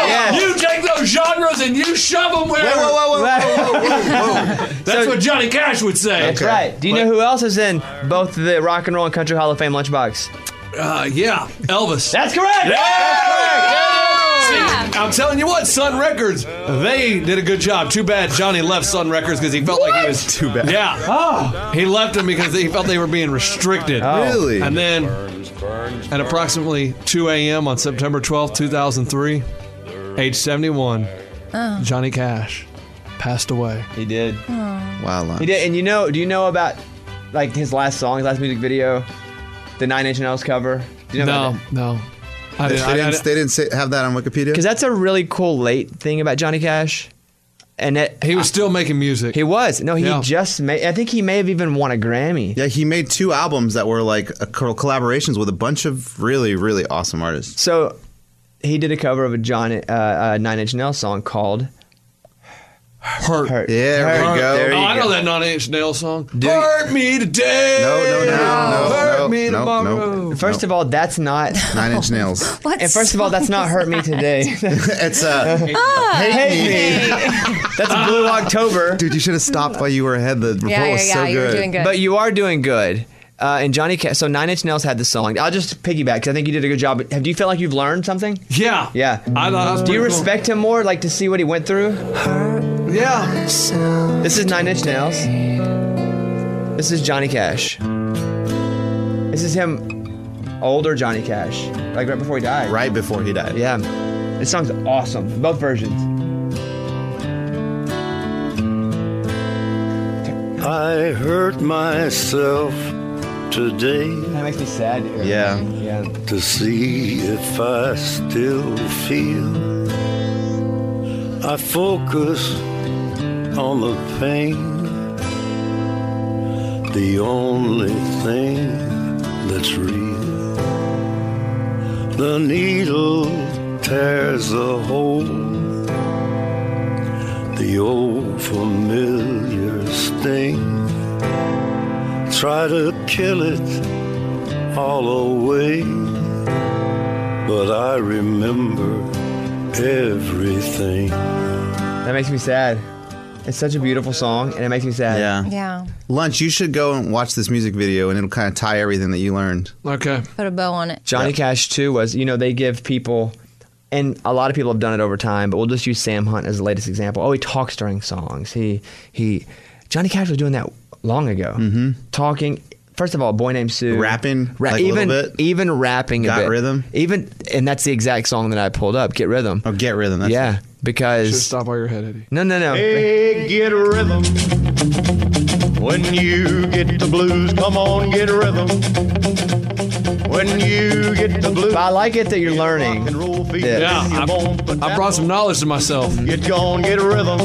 Yes. You take those genres and you shove them where. Whoa, whoa, whoa, whoa, whoa, whoa, whoa. That's what Johnny Cash would say. That's right. Do you know who else is in both the Rock and Roll and Country Hall of Fame Lunchbox? Uh, yeah, Elvis. That's correct. Yeah! That's correct. See, I'm telling you what, Sun Records, they did a good job. Too bad Johnny left Sun Records because he felt like he was too bad. Yeah. Oh. He left them because he felt they were being restricted. Oh. Really? And then at approximately two a.m. on September twelfth, two thousand three, age seventy-one, Oh. Johnny Cash passed away. He did. Wow, Lunch. He did. And you know, do you know about like his last song, his last music video, the Nine Inch Nails cover? Do you know No, about that? no. I They didn't, I, didn't, I, they didn't say, have that on Wikipedia? Because that's a really cool late thing about Johnny Cash. And it, he was still making music. He was. No, he Yeah. just made. I think he may have even won a Grammy. Yeah, he made two albums that were like a, co- collaborations with a bunch of really, really awesome artists. So he did a cover of a John uh, uh, Nine Inch Nails song called Hurt. Hurt. Yeah, there Hurt. we go. There Oh, you I know go. that Nine Inch Nails song. Do Hurt me today. No, no, no, no, Hurt no, me no, tomorrow. no. First of all, that's not. Nine Inch Nails. What And first of all, that's not Hurt Me Today. It's uh, Ah, Hate Hate Me. Me. That's Blue October. Dude, you should have stopped while you were ahead. The report Yeah, yeah, was yeah. so You were good. doing good. But you are doing good. Uh, and Johnny Cash. So Nine Inch Nails had the song. I'll just piggyback because I think you did a good job. But have, do you feel like you've learned something? Yeah. Yeah. I thought that was Do you pretty cool. respect him more, like to see what he went through? Yeah. This is Nine Inch Nails. This is Johnny Cash. This is him, older Johnny Cash, like right before he died. Right before he died. Yeah. This song's awesome. Both versions. I hurt myself today That makes me sad. to hear. Yeah. Yeah. to see if I still feel. I focus on the pain, the only thing that's real. The needle tears a hole, the old familiar sting. Try to kill it all away, but I remember everything. That makes me sad. It's such a beautiful song, and it makes me sad. Yeah. Yeah. Lunch, you should go and watch this music video, and it'll kind of tie everything that you learned. Okay. Put a bow on it. Johnny Cash too was, you know, they give people, and a lot of people have done it over time, but we'll just use Sam Hunt as the latest example. Oh, he talks during songs. He he, Johnny Cash was doing that long ago. Mm-hmm. Talking. First of all, Boy Named Sue. Rapping, Ra- like a even, little bit. Even rapping a Got bit. Rhythm? Even, and that's the exact song that I pulled up, Get Rhythm. Oh, Get Rhythm. That's yeah, because. Should stop while you're ahead, Eddie. No, no, no. Hey, get rhythm. When you get the blues, come on, get rhythm. When you get the blues. But I like it that you're learning. this. Yeah, I, I brought some knowledge to myself. Get gone, get rhythm.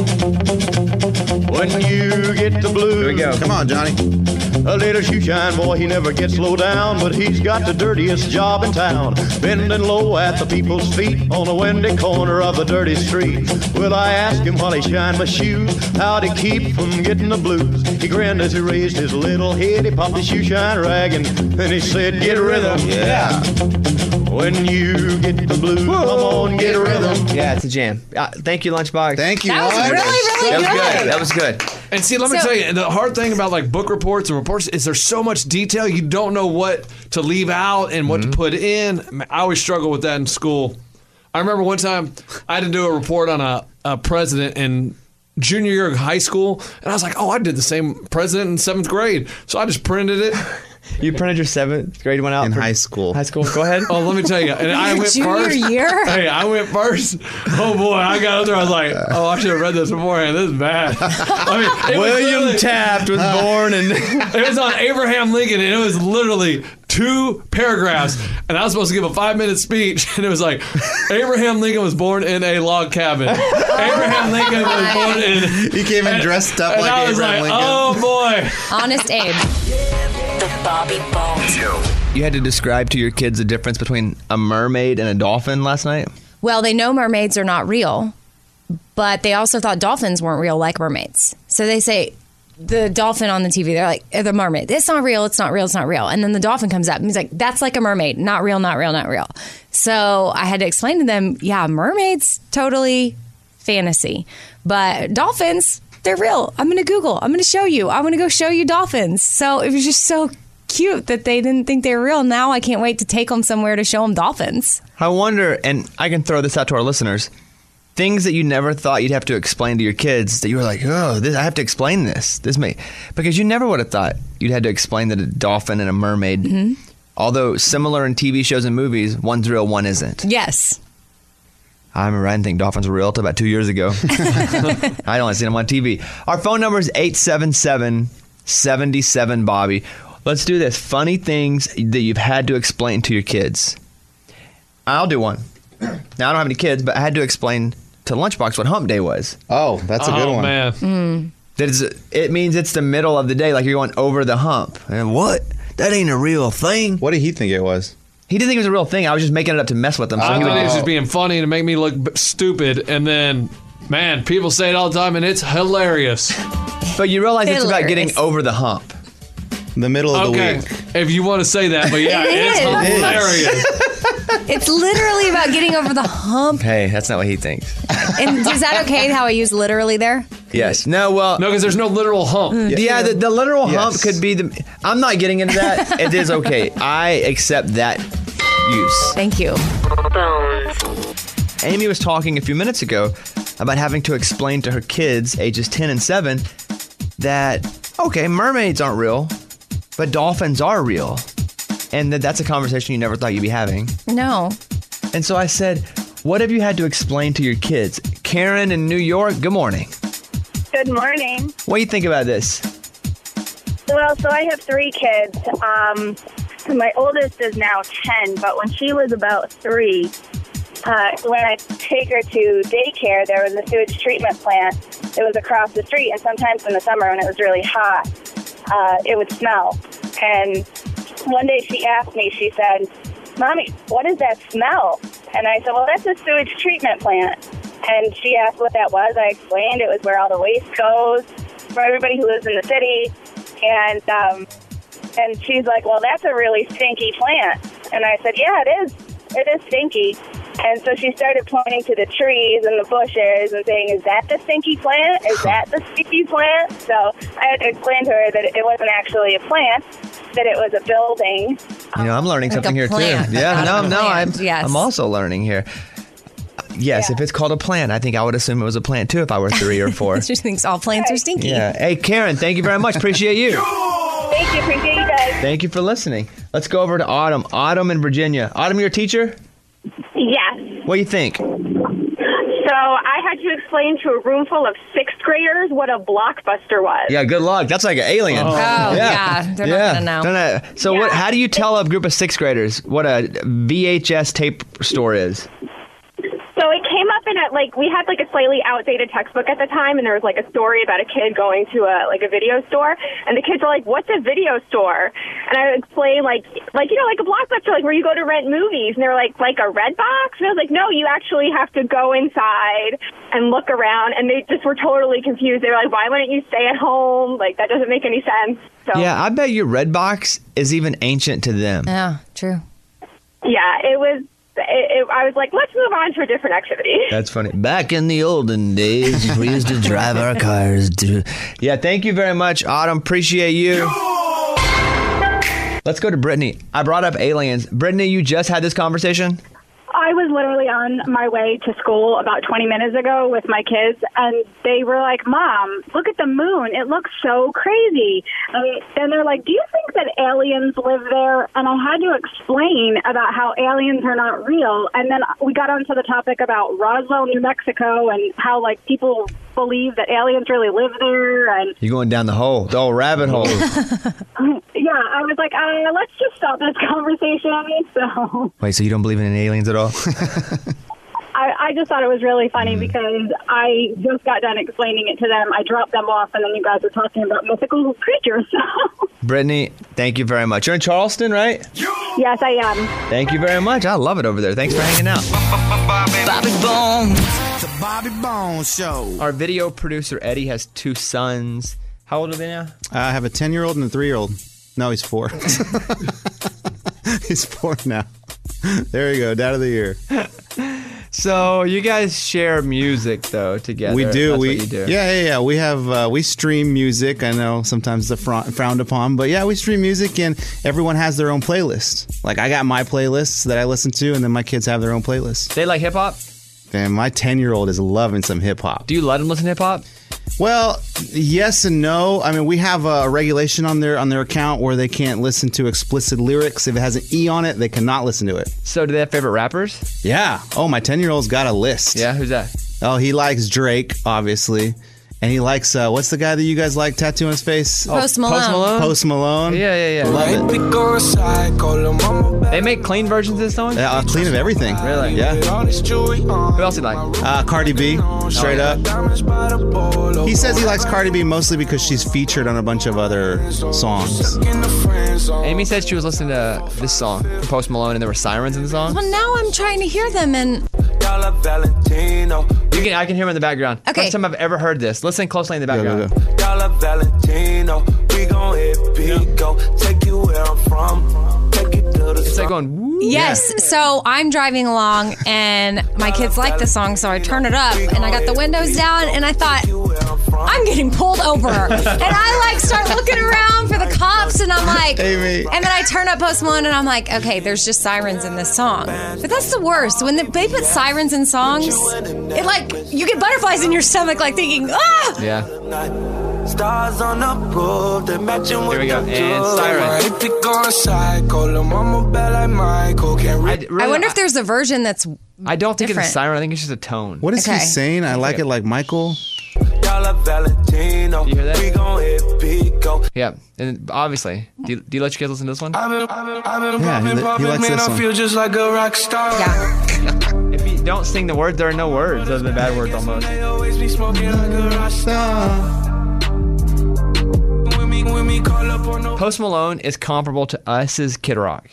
When you get the blues. Here we go. Come on, Johnny. A little shoe shine boy, he never gets low down, but he's got the dirtiest job in town. Bending low at the people's feet on a windy corner of a dirty street. Will I ask him while he shined my shoes, how'd he keep from getting the blues? He grinned as he raised his little head, he popped his shoe shine rag, and then he said, get rhythm. Yeah. When you get the blues, come on, get rhythm. Yeah, it's a jam. Uh, thank you, Lunchbox. Thank you, That was Lunch. really, really That was good. good. That was good. And see, let me So- tell you, the hard thing about like book reports and reports is there's so much detail you don't know what to leave out and what to put in. I always struggle with that in school. I remember one time I had to do a report on a, a president in junior year of high school, and I was like, oh, I did the same president in seventh grade. So I just printed it. You printed your seventh grade one out In for high school. High school. Go ahead. Oh, let me tell you. And I went Junior first. year? Hey, I went first. Oh boy, I got up there. I was like, oh, I should have read this beforehand. This is bad. I mean, it was William literally- Taft was born in. It was on Abraham Lincoln, and it was literally two paragraphs. And I was supposed to give a five-minute speech, and it was like, Abraham Lincoln was born in a log cabin. Abraham Lincoln was born in. He came in dressed up And like I was Abraham like, Lincoln. oh boy. Honest Abe. The Bobby Bones Show. You had to describe to your kids the difference between a mermaid and a dolphin last night. Well, they know mermaids are not real, but they also thought dolphins weren't real like mermaids. So they say the dolphin on the T V, they're like, the mermaid, it's not real, it's not real, it's not real. And then the dolphin comes up and he's like, that's like a mermaid, not real, not real, not real. So I had to explain to them, yeah, mermaids, totally fantasy. But dolphins, they're real. I'm going to Google. I'm going to show you. I'm going to go show you dolphins. So it was just so cute that they didn't think they were real. Now I can't wait to take them somewhere to show them dolphins. I wonder, and I can throw this out to our listeners, things that you never thought you'd have to explain to your kids that you were like, oh, this, I have to explain this. This may, because you never would have thought you'd had to explain that a dolphin and a mermaid, mm-hmm. although similar in T V shows and movies, one's real, one isn't. Yes. I remember I didn't think dolphins were real until about two years ago. I'd only seen them on T V. Our phone number is eight seven seven, seven seven, Bobby. Let's do this. Funny things that you've had to explain to your kids. I'll do one. Now, I don't have any kids, but I had to explain to Lunchbox what hump day was. Oh, that's a good Oh, one. man. Mm. That is, it means it's the middle of the day, like you're going over the hump. And what? That ain't a real thing. What did he think it was? He didn't think it was a real thing. I was just making it up to mess with him. So I he thought would, he was just being funny to make me look b- stupid, and then, man, people say it all the time, and it's hilarious. But you realize it's about Hilarious. getting over the hump. The middle of Okay, the week. if you want to say that, but yeah, It it's is. hilarious. It's literally about getting over the hump. Hey, that's not what he thinks. And is that okay how I use literally there? Yes. No, well. No, because there's no literal hump. Yeah, the, the literal Yes. hump could be the. I'm not getting into that. It is okay. I accept that use. Thank you. Amy was talking a few minutes ago about having to explain to her kids, ages ten and seven, that, okay, mermaids aren't real, but dolphins are real. And that that's a conversation you never thought you'd be having. No. And so I said, what have you had to explain to your kids? Karen in New York, good morning. Good morning. What do you think about this? Well, so I have three kids. Um, my oldest is now ten, but when she was about three, uh, when I take her to daycare, there was a sewage treatment plant. It was across the street, and sometimes in the summer when it was really hot, uh, it would smell. And one day she asked me, she said, Mommy, what is that smell? And I said, well, that's a sewage treatment plant. And she asked what that was. I explained it was where all the waste goes for everybody who lives in the city. And um, and she's like, well, that's a really stinky plant. And I said, yeah, it is. It is stinky. And so she started pointing to the trees and the bushes and saying, is that the stinky plant? Is that the stinky plant? So I had to explain to her that it wasn't actually a plant, that it was a building. You know, I'm learning Like something a here plant, too. Yeah, not no, a no, I'm, plant. Yes. I'm also learning here. Yes, Yeah. if it's called a plant, I think I would assume it was a plant too if I were three or four. She thinks all plants are stinky. Yeah. Hey, Karen, thank you very much. Appreciate you. Thank you. Appreciate you guys. Thank you for listening. Let's go over to Autumn. Autumn in Virginia. Autumn, you're a teacher? Yes. What do you think? So I had to explain to a room full of sixth graders what a blockbuster was. Yeah, good luck. That's like an alien. Oh, yeah. They're not gonna know. Don't know. So what? How do you tell a group of sixth graders what a V H S tape store is? So it came up in a, like, we had like a slightly outdated textbook at the time, and there was like a story about a kid going to a, like a video store, and the kids were like, what's a video store? And I would explain like, like, you know, like a Blockbuster, like where you go to rent movies, and they were like, like a Redbox? And I was like, no, you actually have to go inside and look around, and they just were totally confused. They were like, why wouldn't you stay at home? Like, that doesn't make any sense. So Yeah, I bet your Redbox is even ancient to them. Yeah, true. yeah, it was, it, it, I was like, let's move on to a different activity. That's funny. Back in the olden days, we used to drive our cars. To... Yeah, thank you very much, Autumn. Appreciate you. Let's go to Brittany. I brought up aliens. Brittany, you just had this conversation? I was literally on my way to school about twenty minutes ago with my kids, and they were like, Mom, look at the moon. It looks so crazy. And then they're like, do you think that aliens live there? And I had to explain about how aliens are not real. And then we got onto the topic about Roswell, New Mexico, and how, like, people believe that aliens really live there. And You're going down the hole, the old rabbit hole. yeah, I was like, uh, let's just stop this conversation. So Wait, so you don't believe in aliens at all? I, I just thought it was really funny Mm. because I just got done explaining it to them. I dropped them off, and then you guys were talking about mythical creatures. So Brittany, thank you very much. You're in Charleston, right? yes, I am. Thank you very much. I love it over there. Thanks for hanging out. Bobby Bones. The Bobby Bones Show. Our video producer, Eddie, has two sons. How old are they now? I have a ten-year-old and a three-year-old. No, he's four. He's four now. There you go, Dad of the Year. So you guys share music though together. We do. That's we what you do. Yeah, yeah, yeah. We have uh, we stream music. I know sometimes it's frown- frowned upon, but yeah, we stream music, and everyone has their own playlist. Like I got my playlists that I listen to, and then my kids have their own playlists. They like hip hop. And my ten-year-old is loving some hip hop. Do you let them listen to hip hop? Well, yes and no. I mean, we have a regulation on their on their account where they can't listen to explicit lyrics. If it has an E on it, they cannot listen to it. So do they have favorite rappers? Yeah. Oh, my ten-year-old's got a list. Yeah, who's that? Oh, he likes Drake, obviously. And he likes, uh, what's the guy that you guys like tattoo on his face? Post Malone. Post Malone? Post Malone. Yeah, yeah, yeah. Love it. They make clean versions of this song? Yeah, uh, clean of everything. Really? Yeah. Who else do you like? Uh, Cardi B, straight up. He says he likes Cardi B mostly because she's featured on a bunch of other songs. Amy said she was listening to this song from Post Malone and there were sirens in the song. Well, now I'm trying to hear them, and You can, I can hear them in the background. Okay. First time I've ever heard this. Listen closely in the background. Dollar Valentino, we gon' hit Pico, take you where I'm from, take you to the It's like going, woo. yes. So I'm driving along, and my kids like the song, so I turn it up, and I got the windows down, and I thought, I'm getting pulled over, and I like start looking around for the cops, and I'm like, Amy. and then I turn up Post Malone, and I'm like, okay, there's just sirens in this song, but that's the worst when they put sirens in songs. It like you get butterflies in your stomach, like thinking, ah. Yeah. Stars on the roof, they matching with Here we go. the And jewels. siren. If you going psycho, lil' mama bad like Michael, can't I, read. really, I wonder if there's a version that's I don't think different. it's a siren. I think it's just a tone. What is Okay. he saying? I like it like Michael. Dollar Valentino, You hear that? we gon' hit Pico. Yeah. And obviously, do you, do you let your kids listen to this one? I've been, I've been, I've been Yeah, he popping, li- he popping, likes man, this I one. feel just like a rock star. Yeah. If you don't sing the words, there are no words other than bad words almost. They always be smoking like a rock star. When me, when me call up on no Post Malone is comparable to us as Kid Rock.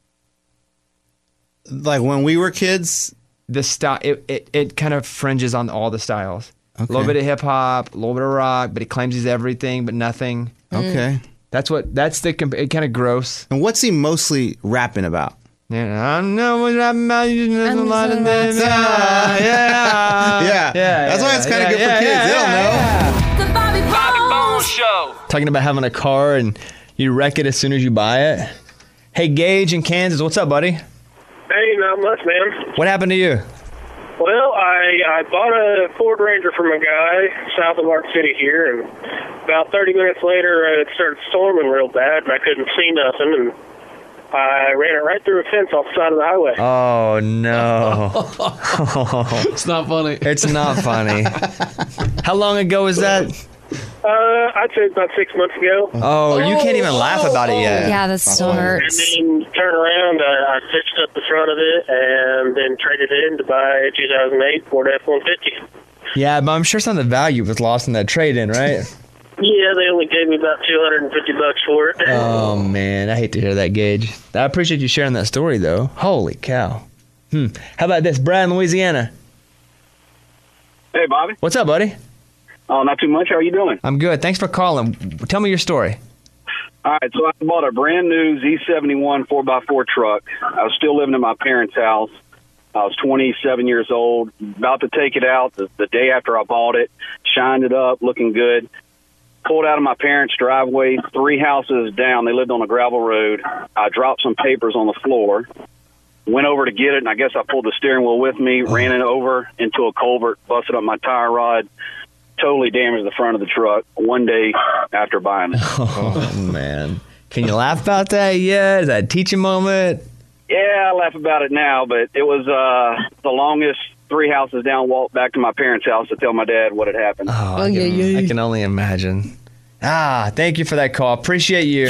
Like when we were kids. The style, it, it, it kind of fringes on all the styles. Okay. A little bit of hip hop, a little bit of rock, but he claims he's everything but nothing. Okay. That's what. That's the. comp- It kind of gross. And what's he mostly rapping about? Yeah, I know what I'm about. You know, a lot of this. Ah. Yeah, Yeah. That's why it's kinda yeah, good for yeah, kids. yeah, They don't yeah, know. yeah. The Bobby Bones Show. Talking about having a car and you wreck it as soon as you buy it. Hey, Gage in Kansas, what's up, buddy? Hey, not much, man. What happened to you? Well, I I bought a Ford Ranger from a guy south of Ark City here, and about thirty minutes later, uh, it started storming real bad, and I couldn't see nothing, and I ran it right through a fence off the side of the highway. Oh no! It's not funny. It's not funny. How long ago was that? Uh, I'd say about six months ago. Oh, you can't even laugh about it yet. Yeah, that still hurts. And then turn around, I, I fixed up the front of it, and then traded it in to buy a two thousand eight Ford F one fifty. Yeah, but I'm sure some of the value was lost in that trade-in, right? Yeah, they only gave me about two hundred fifty bucks for it. Oh man, I hate to hear that, Gage. I appreciate you sharing that story, though. Holy cow! Hmm. How about this, Brad in Louisiana? Hey, Bobby. What's up, buddy? Oh, not too much. How are you doing? I'm good. Thanks for calling. Tell me your story. All right, so I bought a brand new Z seventy-one four by four truck. I was still living in my parents' house. I was twenty-seven years old, about to take it out the, the day after I bought it, shined it up, looking good. Pulled out of my parents' driveway, three houses down. They lived on a gravel road. I dropped some papers on the floor, went over to get it, and I guess I pulled the steering wheel with me, ran it over into a culvert, busted up my tire rod, totally damaged the front of the truck one day after buying it. Oh, man. Can you laugh about that yet? Is that a teaching moment? Yeah, I laugh about it now, but it was uh, the longest three houses down walk back to my parents' house to tell my dad what had happened. Oh, I, can, I can only imagine. Ah, thank you for that call. Appreciate you.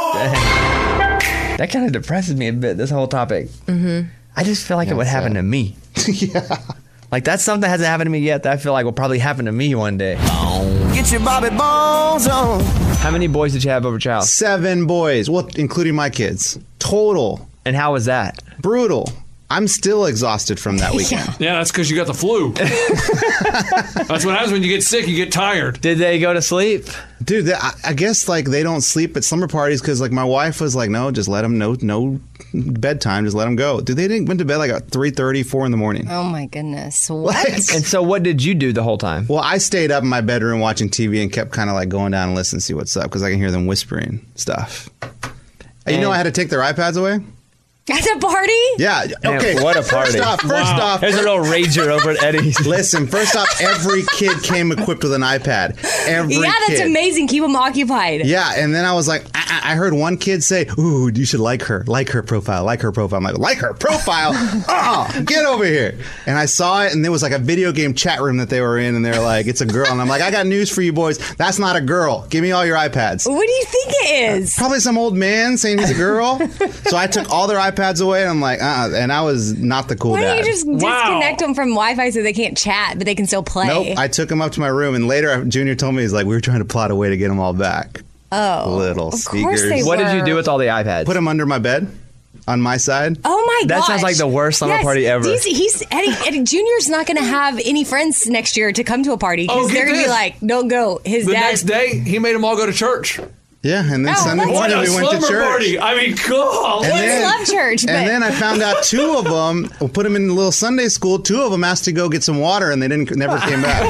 That kind of depresses me a bit, this whole topic. Mm-hmm. I just feel like it would happen to me. Yeah. Like, that's something that hasn't happened to me yet that I feel like will probably happen to me one day. Get your Bobby Bones on. How many boys did you have over at your house? Seven boys, well, including my kids. Total. And how was that? Brutal. I'm still exhausted from that weekend. Yeah, that's because you got the flu. That's what happens when you get sick. You get tired. Did they go to sleep? Dude, they, I, I guess like they don't sleep at slumber parties because like my wife was like, no, just let them know, no bedtime, just let them go. Dude, they didn't went to bed like at three thirty, four in the morning. Oh my goodness. What? And so what did you do the whole time? Well, I stayed up in my bedroom watching T V and kept kind of like going down and listening to see what's up because I can hear them whispering stuff. And you know I had to take their iPads away? At a party? Yeah. Okay. Man, what a party. First off, first Wow. off. There's a little rager over at Eddie's. Listen, first off, every kid came equipped with an iPad. Every yeah, that's kid. amazing. Keep them occupied. Yeah, and then I was like, I, I heard one kid say, ooh, you should like her. Like her profile. Like her profile. I'm like, like her profile? Oh, get over here. And I saw it, and there was like a video game chat room that they were in, and they were like, it's a girl. And I'm like, I got news for you boys. That's not a girl. Give me all your iPads. What do you think it is? Probably some old man saying he's a girl. So I took all their iPads away, and I'm like, uh-uh. And I was not the cool Why don't dad. you just disconnect them from Wi-Fi so they can't chat, but they can still play? Nope. I took him up to my room, and later Junior told me, he's like, we were trying to plot a way to get them all back. Oh. Little Of sneakers. course they What did you were. do with all the iPads? Put them under my bed on my side. Oh my That gosh. sounds like the worst summer Yes, party ever. He's, he's Eddie, Eddie Junior's not going to have any friends next year to come to a party because Oh, get they're going to be this. like, don't go. His The dad. next day, he made them all go to church. Yeah, and then Oh, Sunday that's morning What a we went to slumber church. party. I mean, cool. And Kids then- love church, but And then I found out two of them, we put them in a little Sunday school, two of them asked to go get some water, and they didn't never came back.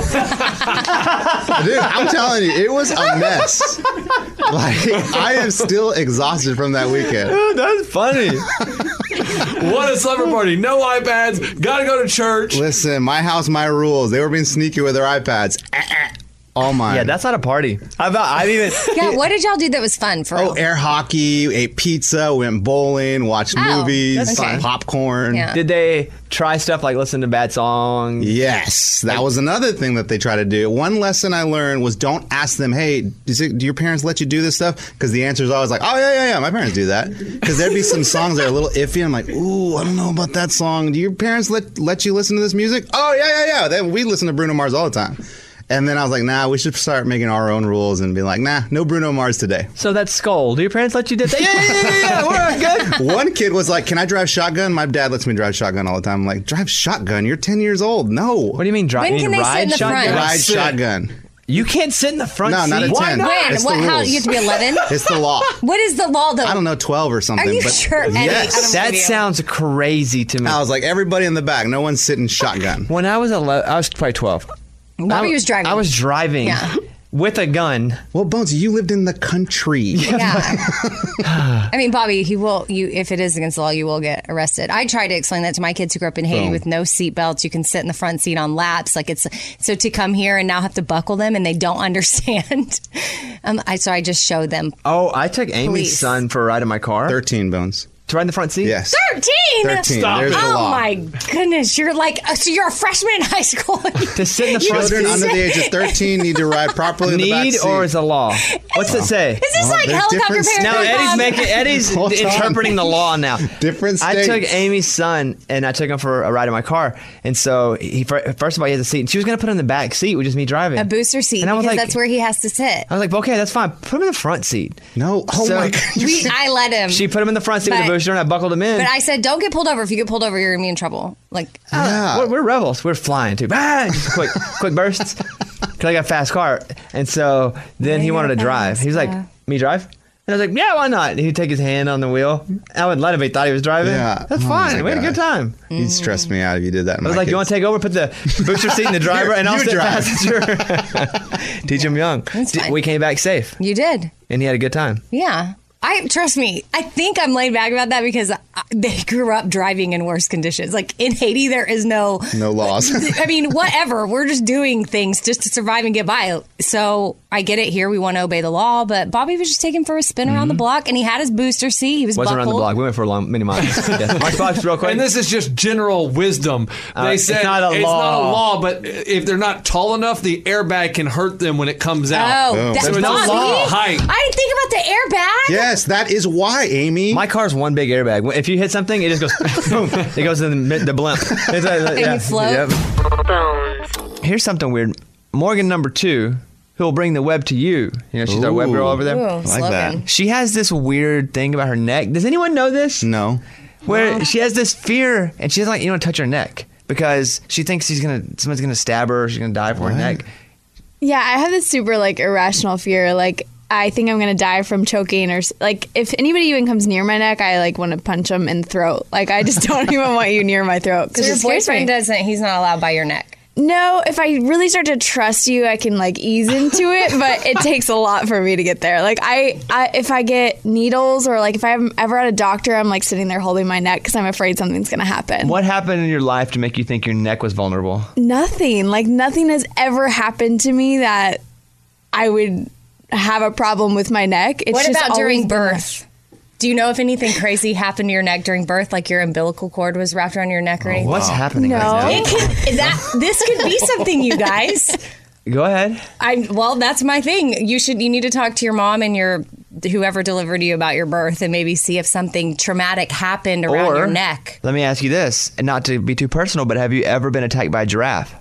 Dude, I'm telling you, it was a mess. Like, I am still exhausted from that weekend. Dude, that's funny. What a slumber party. No iPads. Gotta go to church. Listen, my house, my rules. They were being sneaky with their iPads. All mine. Yeah, that's not a party. I've, I've even. yeah, what did y'all do that was fun for Oh, real? air hockey, ate pizza, went bowling, watched Oh, movies, that's fun. popcorn. Yeah. Did they try stuff like listen to bad songs? Yes, that was another thing that they try to do. One lesson I learned was don't ask them, hey, is it, do your parents let you do this stuff? Because the answer is always like, oh, yeah, yeah, yeah, my parents do that. Because there'd be some songs that are a little iffy. And I'm like, ooh, I don't know about that song. Do your parents let, let you listen to this music? Oh, yeah, yeah, yeah. Then we listen to Bruno Mars all the time. And then I was like, nah, we should start making our own rules and be like, nah, no Bruno Mars today. So that's Skull. Do your parents let you do that? Yeah, yeah, yeah, yeah, we're good. One kid was like, can I drive shotgun? My dad lets me drive shotgun all the time. I'm like, drive shotgun? You're ten years old. No. What do you mean drive? When you can mean they sit ride in the shotgun? front? Ride Sit. shotgun. You can't sit in the front No, seat. not at Why ten. not? When? It's What? the How? rules. You have to be eleven? It's the law. What is the law, though? I don't know, twelve or something. Are you but sure, Eddie? Yes. I don't That believe you. sounds crazy to me. I was like, everybody in the back, no one's sitting shotgun. When I was eleven, I was probably twelve. Bobby I, was driving. I was driving Yeah. with a gun. Well, Bones, you lived in the country. Yeah. I mean, Bobby, he will. You, if it is against the law, you will get arrested. I try to explain that to my kids who grew up in Haiti Boom. with no seatbelts. You can sit in the front seat on laps. Like it's so to come here and now have to buckle them, and they don't understand. um, I so I just show them. Oh, I took Amy's Police. son for a ride in my car. thirteen, Bones. To ride in the front seat? Yes. Thirteen. thirteen. Stop There's it. the Oh law. my goodness! You're like uh, so. You're a freshman in high school. To sit in the front Children seat. under the age of thirteen need to ride properly in the back Need seat. or is a law? What's it say? Is this Well, like there's helicopter different parent? Now Eddie's making Eddie's Hold on. interpreting the law now. Different I states. took Amy's son and I took him for a ride in my car, and so he fir- first of all he has a seat, and she was gonna put him in the back seat with just me driving. a booster seat And I was because like- that's where he has to sit. I was like, okay, that's fine. Put him in the front seat. No. Oh So- my God. We, I let him. She put him in the front seat with But- the booster, and I buckled him in. But I said, don't get pulled over. If you get pulled over, you're going to be in trouble. Like, Yeah. We're, we're rebels. We're flying too. Ah, just quick, quick bursts. Cause I got a fast car, and so then Yeah, he you wanted to got drive. fast, He was like, yeah. "Me drive?" And I was like, "Yeah, why not?" And he'd take his hand on the wheel. I would let him. He thought he was driving. Yeah. That's Oh fine. my We had a God. good time. You'd stress me out if you did that. I was like, "You want to take over? Put the booster seat in the driver, and I'll You sit drive. passenger." Teach him young. That's D- fine. We came back safe, you did. and he had a good time. Yeah. I trust me. I think I'm laid back about that because I, they grew up driving in worse conditions. Like in Haiti, there is no No laws. I mean, whatever. We're just doing things just to survive and get by. So I get it. Here we want to obey the law, but Bobby was just taking for a spin around the block, and he had his booster seat. He was Wasn't around the buckled. block. We went for a long, many miles. Yeah. Mark Fox, real quick. And this is just general wisdom. They Uh, it's said not a it's law. not a law, but if they're not tall enough, the airbag can hurt them when it comes out. Oh, Boom. that's So it's Bobby. a law. Height. I didn't think about the airbag. Yes, that is why, Amy. My car's one big airbag. If you hit something, it just goes boom. It goes in the, the blimp. It's like, you float? Yep. Here's something weird. Morgan number two, who will bring the web to you. You know, she's our web Ooh. girl over there. Ooh, I like slogan. that. She has this weird thing about her neck. Does anyone know this? No. where Well- she has this fear, and she doesn't like you know touch her neck because she thinks she's gonna someone's gonna stab her, or she's gonna die for her neck. Yeah, I have this super like irrational fear. Like, I think I'm gonna die from choking, or s- like if anybody even comes near my neck, I like want to punch them in the throat. Like, I just don't even want you near my throat So because your it scares boyfriend me. doesn't, he's not allowed by your neck. No, if I really start to trust you, I can like ease into it, but it takes a lot for me to get there. Like I, I if I get needles or like if I'm ever at a doctor, I'm like sitting there holding my neck because I'm afraid something's gonna happen. What happened in your life to make you think your neck was vulnerable? Nothing. Like nothing has ever happened to me that I would have a problem with my neck. It's What just about always during been birth? Do you know if anything crazy happened to your neck during birth, like your umbilical cord was wrapped around your neck or anything? What's happening no. right now? It could, that, this could be something, you guys. Go ahead. I well, that's my thing. You should. You need to talk to your mom and your whoever delivered you about your birth, and maybe see if something traumatic happened around Or your neck. let me ask you this, and not to be too personal, but have you ever been attacked by a giraffe?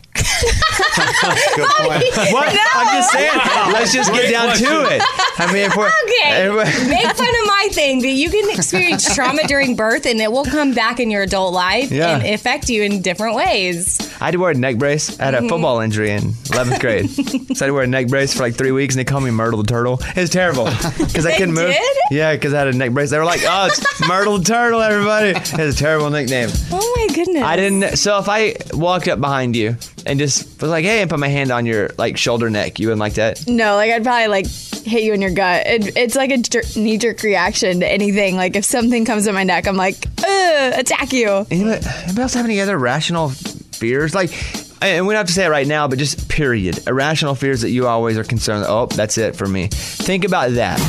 Good point. What? No. I'm just saying. Let's just get Great down question. to it. I mean, if we're Okay, make fun of my thing, but you can experience trauma during birth, and it will come back in your adult life Yeah. and affect you in different ways. I had to wear a neck brace. I had a Mhm. football injury in eleventh grade. So I had to wear a neck brace for like three weeks, and they called me Myrtle the Turtle. It was terrible because I They couldn't move. did? Yeah, because I had a neck brace. They were like, "Oh, it's Myrtle the Turtle, everybody." It was a terrible nickname. Oh my goodness! I didn't. So if I walked up behind you and just was like, "Hey," and put my hand on your like shoulder neck, you wouldn't like that? No, like I'd probably like hit you in your gut. It, it's like a jer- knee-jerk reaction to anything. Like if something comes in my neck, I'm like, ugh, attack you. Anybody, anybody else have any other irrational fears? Like, and we don't have to say it right now, but just period. Irrational fears that you always are concerned. Oh, that's it for me. Think about that.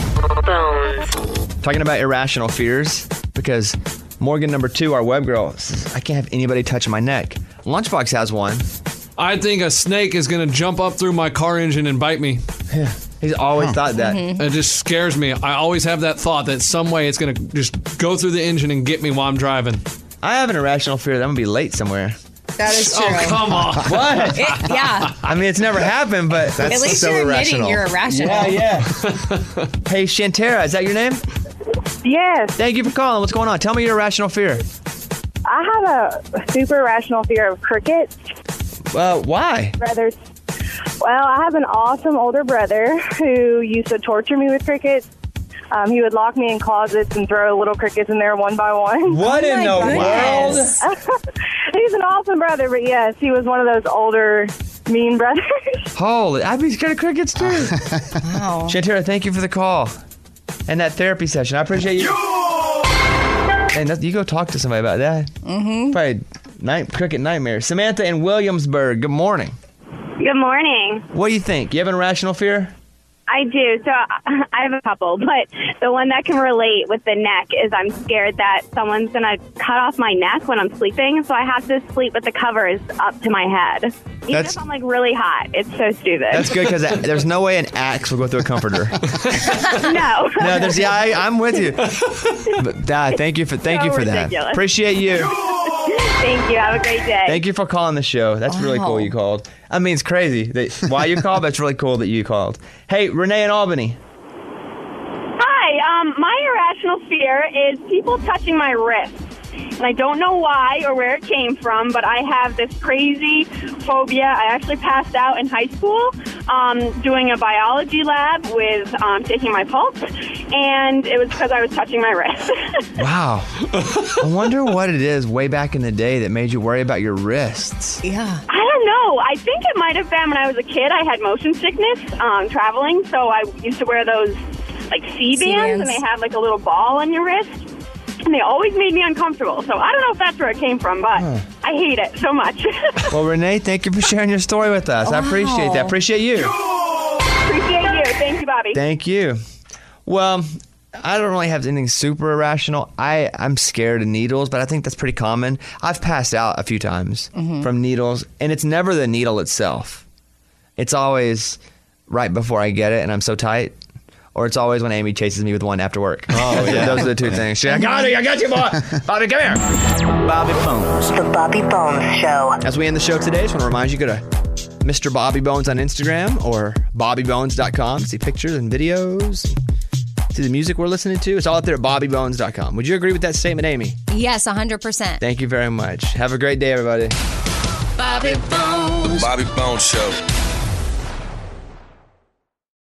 Talking about irrational fears, because Morgan number two, our web girl, says, I can't have anybody touching my neck. Lunchbox has one. I think a snake is going to jump up through my car engine and bite me. Yeah. He's always thought that. Mm-hmm. It just scares me. I always have that thought that some way it's going to just go through the engine and get me while I'm driving. I have an irrational fear that I'm going to be late somewhere. That is true. Oh, come on. What? It, yeah. I mean, it's never happened, but At least you're admitting you're irrational. Yeah, yeah. Hey, Shantara, is that your name? Yes. Thank you for calling. What's going on? Tell me your irrational fear. I have a super irrational fear of crickets. Well, why? Brothers. Well, I have an awesome older brother who used to torture me with crickets. Um, he would lock me in closets and throw little crickets in there one by one. What in the world? He's an awesome brother, but yes, he was one of those older, mean brothers. Holy, I'd be scared of crickets too. Wow. Shantara, thank you for the call and that therapy session. I appreciate you. And that, you go talk to somebody about that. Mm-hmm. Probably night cricket nightmare. Samantha in Williamsburg. Good morning. Good morning. What do you think? You have an irrational fear? I do. So I have a couple, but the one that can relate with the neck is I'm scared that someone's going to cut off my neck when I'm sleeping. So I have to sleep with the covers up to my head. Even That's- if I'm like really hot. It's so stupid. That's good because there's no way an axe will go through a comforter. no. No, there's yeah, I, I'm with you. But uh, thank you for thank So you for ridiculous. that. Appreciate you. Thank you. Have a great day. Thank you for calling the show. That's really Wow. cool you called. I mean, it's crazy that why you called, but it's really cool that you called. Hey, Renee in Albany. Hi. Um, my irrational fear is people touching my wrists. And I don't know why or where it came from, but I have this crazy phobia. I actually passed out in high school um, doing a biology lab with um, taking my pulse, and it was because I was touching my wrist. Wow. I wonder what it is way back in the day that made you worry about your wrists. Yeah. I don't know. I think it might have been when I was a kid. I had motion sickness um, traveling, so I used to wear those like C-bands, C-bands. and they have like a little ball on your wrist. And they always made me uncomfortable. So I don't know if that's where it came from, but Huh. I hate it so much. Well, Renee, thank you for sharing your story with us. I appreciate that. Appreciate you. Appreciate you. Thank you, Bobby. Thank you. Well, I don't really have anything super irrational. I, I'm scared of needles, but I think that's pretty common. I've passed out a few times Mhm. from needles, and it's never the needle itself. It's always right before I get it, and I'm so tight. Or it's always when Amy chases me with one after work. Oh, yeah. Those are the two things. She's like, I got it, I got you, boy. Bobby, come here. Bobby Bones. The Bobby Bones Show. As we end the show today, just want to remind you, go to Mister Bobby Bones on Instagram or bobby bones dot com to see pictures and videos, to the music we're listening to. It's all up there at bobby bones dot com. Would you agree with that statement, Amy? Yes, one hundred percent. Thank you very much. Have a great day, everybody. Bobby Bones. The Bobby Bones Show.